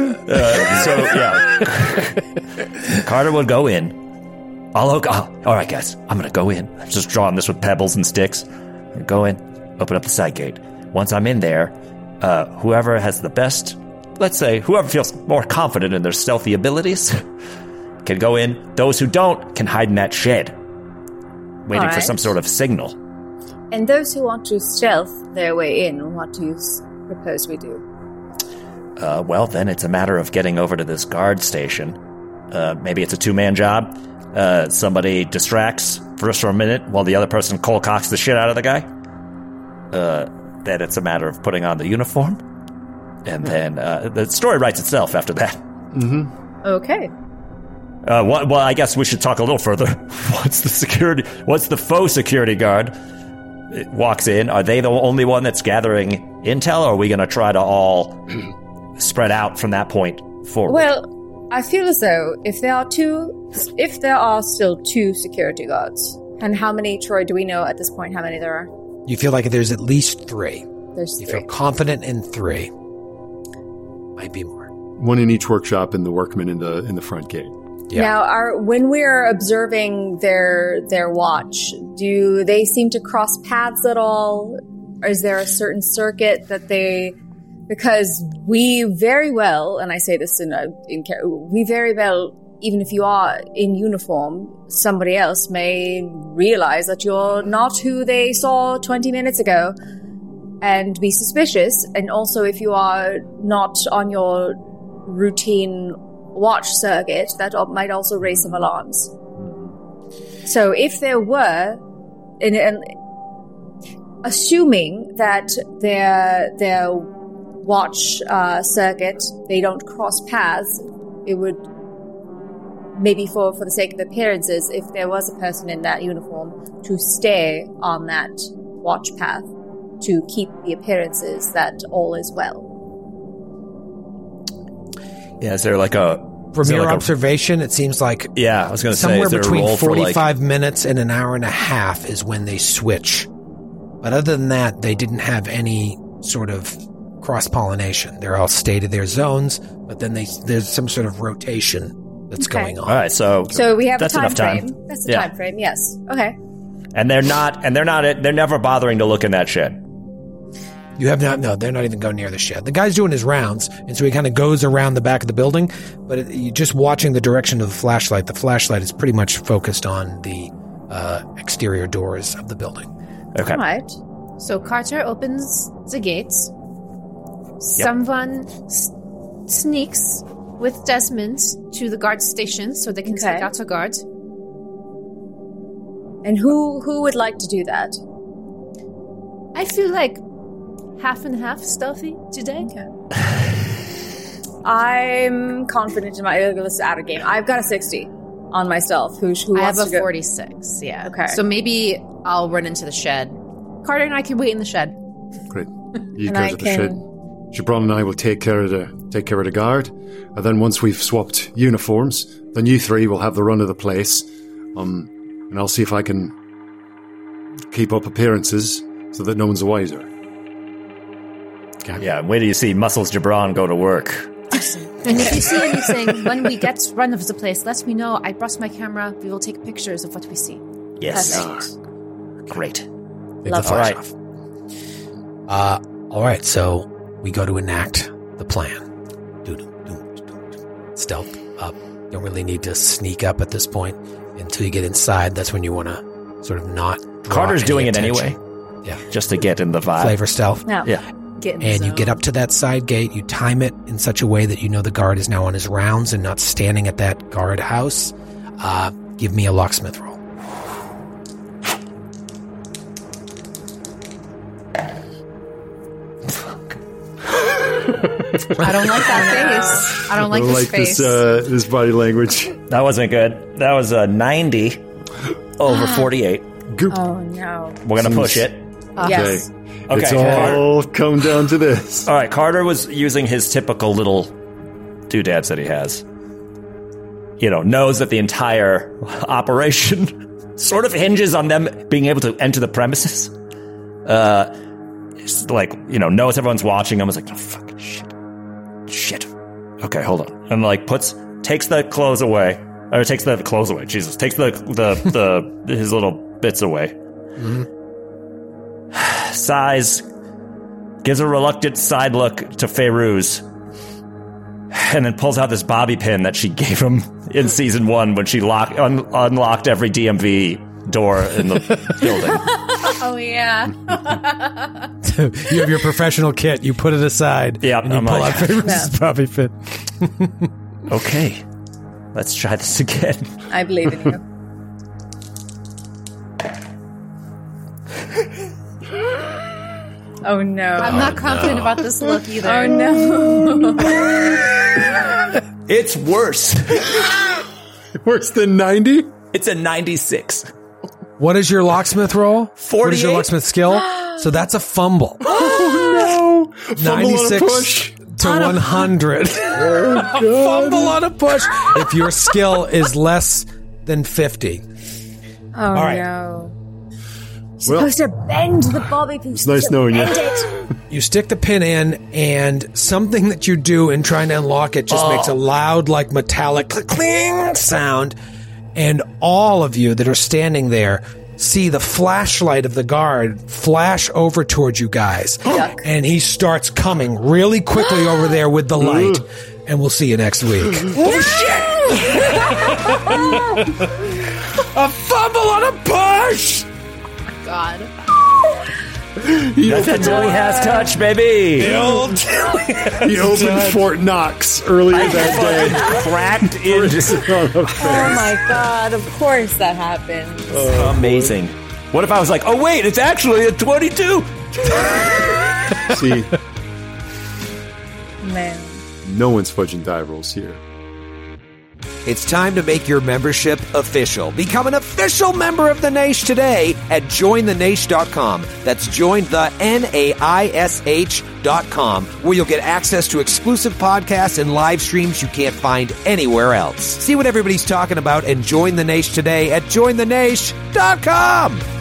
Carter would go in. All right, guys. I'm gonna go in. I'm just drawing this with pebbles and sticks. Go in, open up the side gate. Once I'm in there, whoever has the best, let's say, whoever feels more confident in their stealthy abilities, can go in. Those who don't can hide in that shed, waiting for some sort of signal. And those who want to stealth their way in, what do you propose we do? Well, then it's a matter of getting over to this guard station. Maybe it's a 2-man job. Somebody distracts first for a minute while the other person cold cocks the shit out of the guy. then it's a matter of putting on the uniform. And then the story writes itself after that. Mm-hmm. Okay. Well, I guess we should talk a little further. Once the faux security guard walks in, are they the only one that's gathering intel, or are we going to try to all spread out from that point forward? Well, I feel as though if there are still 2 security guards, and how many, Troy, do we know at this point how many there are? You feel like there's at least 3. There's you 3. feel confident in 3. Might be more. 1 in each workshop and the workman in the front gate. Yeah. Now, when we're observing their watch, do they seem to cross paths at all? Or is there a certain circuit that they... Because we very well, and I say this we very well, even if you are in uniform, somebody else may realize that you're not who they saw 20 minutes ago and be suspicious. And also, if you are not on your routine watch circuit, that might also raise some alarms. So if there were, and assuming that their watch circuit, they don't cross paths, it would maybe for the sake of appearances, if there was a person in that uniform, to stay on that watch path to keep the appearances that all is well. Yeah, is there like a... From your observation, it seems like... Yeah, I was going to say, somewhere is there between a role 45 minutes and an hour and a half is when they switch. But other than that, they didn't have any sort of cross-pollination. They're all stayed in their zones, but then there's some sort of rotation that's going on. All right, so we have that's a time enough time. frame. That's the time frame, yes. Okay. And they're never bothering to look in that shed. You have not, no, they're not even going near the shed. The guy's doing his rounds, and so he kind of goes around the back of the building, but you're just watching the direction of the flashlight. The flashlight is pretty much focused on the exterior doors of the building. Okay. All right. So Carter opens the gates. Someone sneaks with Desmond to the guard station so they can take out a guard. And who would like to do that? I feel like half and half stealthy today. I'm confident in my... This is out of game. I've got a 60 on my stealth. Who I have wants a to 46, yeah. Okay. So maybe I'll run into the shed. Carter and I can wait in the shed. Great. You go to the shed. Gibran and I will take care of the guard. And then once we've swapped uniforms, then you 3 will have the run of the place. And I'll see if I can keep up appearances so that no one's the wiser. Yeah, wait till you see Muscles Gibran go to work. And if you see anything, when we get run of the place, let me know. I brought my camera. We will take pictures of what we see. Yes. Great. Love the flash off. All right, so we go to enact the plan. Stealth up. Don't really need to sneak up at this point until you get inside. That's when you want to sort of not draw Carter's doing attention. It anyway. Yeah. Just to get in the vibe. Flavor stealth. Yeah. And you get up to that side gate. You time it in such a way that you know the guard is now on his rounds and not standing at that guard house. Give me a locksmith roll. I don't like that face. I don't like this face. This body language. That wasn't good. That was a 90 over 48. Oh, no. We're going to push it. Yes. Okay. It's all come down to this. All right. Carter was using his typical little doodads that he has. You know, knows that the entire operation sort of hinges on them being able to enter the premises. Like, you know, knows everyone's watching. I was like, oh, fucking shit. Okay, hold on. And like takes the clothes away. Or takes the clothes away. Jesus. Takes the his little bits away. Mm-hmm. Sighs. Gives a reluctant side look to Feyruz. And then pulls out this bobby pin that she gave him in season 1 when she unlocked every DMV door in the building. Oh, yeah. You have your professional kit. You put it aside. Yeah, and you pull out Feyruz's bobby pin. Okay. Let's try this again. I believe in you. Oh no. I'm not confident about this look either. Oh no. It's worse. Worse than 90? It's a 96. What is your locksmith roll? 48. What is your locksmith skill? So that's a fumble. Oh no. Fumble 96 on a push. to 100. Fumble on a push. If your skill is less than 50. Oh All right. no. You're supposed to bend the bobby pin. It's nice knowing you. You stick the pin in, and something that you do in trying to unlock it just makes a loud, like metallic cling sound. And all of you that are standing there see the flashlight of the guard flash over towards you guys. And he starts coming really quickly over there with the light. And we'll see you next week. Oh, shit! A fumble on a push! God. That's a Tilly has touch, baby. He opened Fort Knox earlier that day. Cracked into. Oh my god, of course that happens. Amazing. What if I was like, oh wait, it's actually a 22? See, Man. no one's fudging die rolls here. It's time to make your membership official. Become an official member of the Naish today at jointheNaish.com. That's jointheNaish.com, where you'll get access to exclusive podcasts and live streams you can't find anywhere else. See what everybody's talking about and join the Naish today at jointheNaish.com.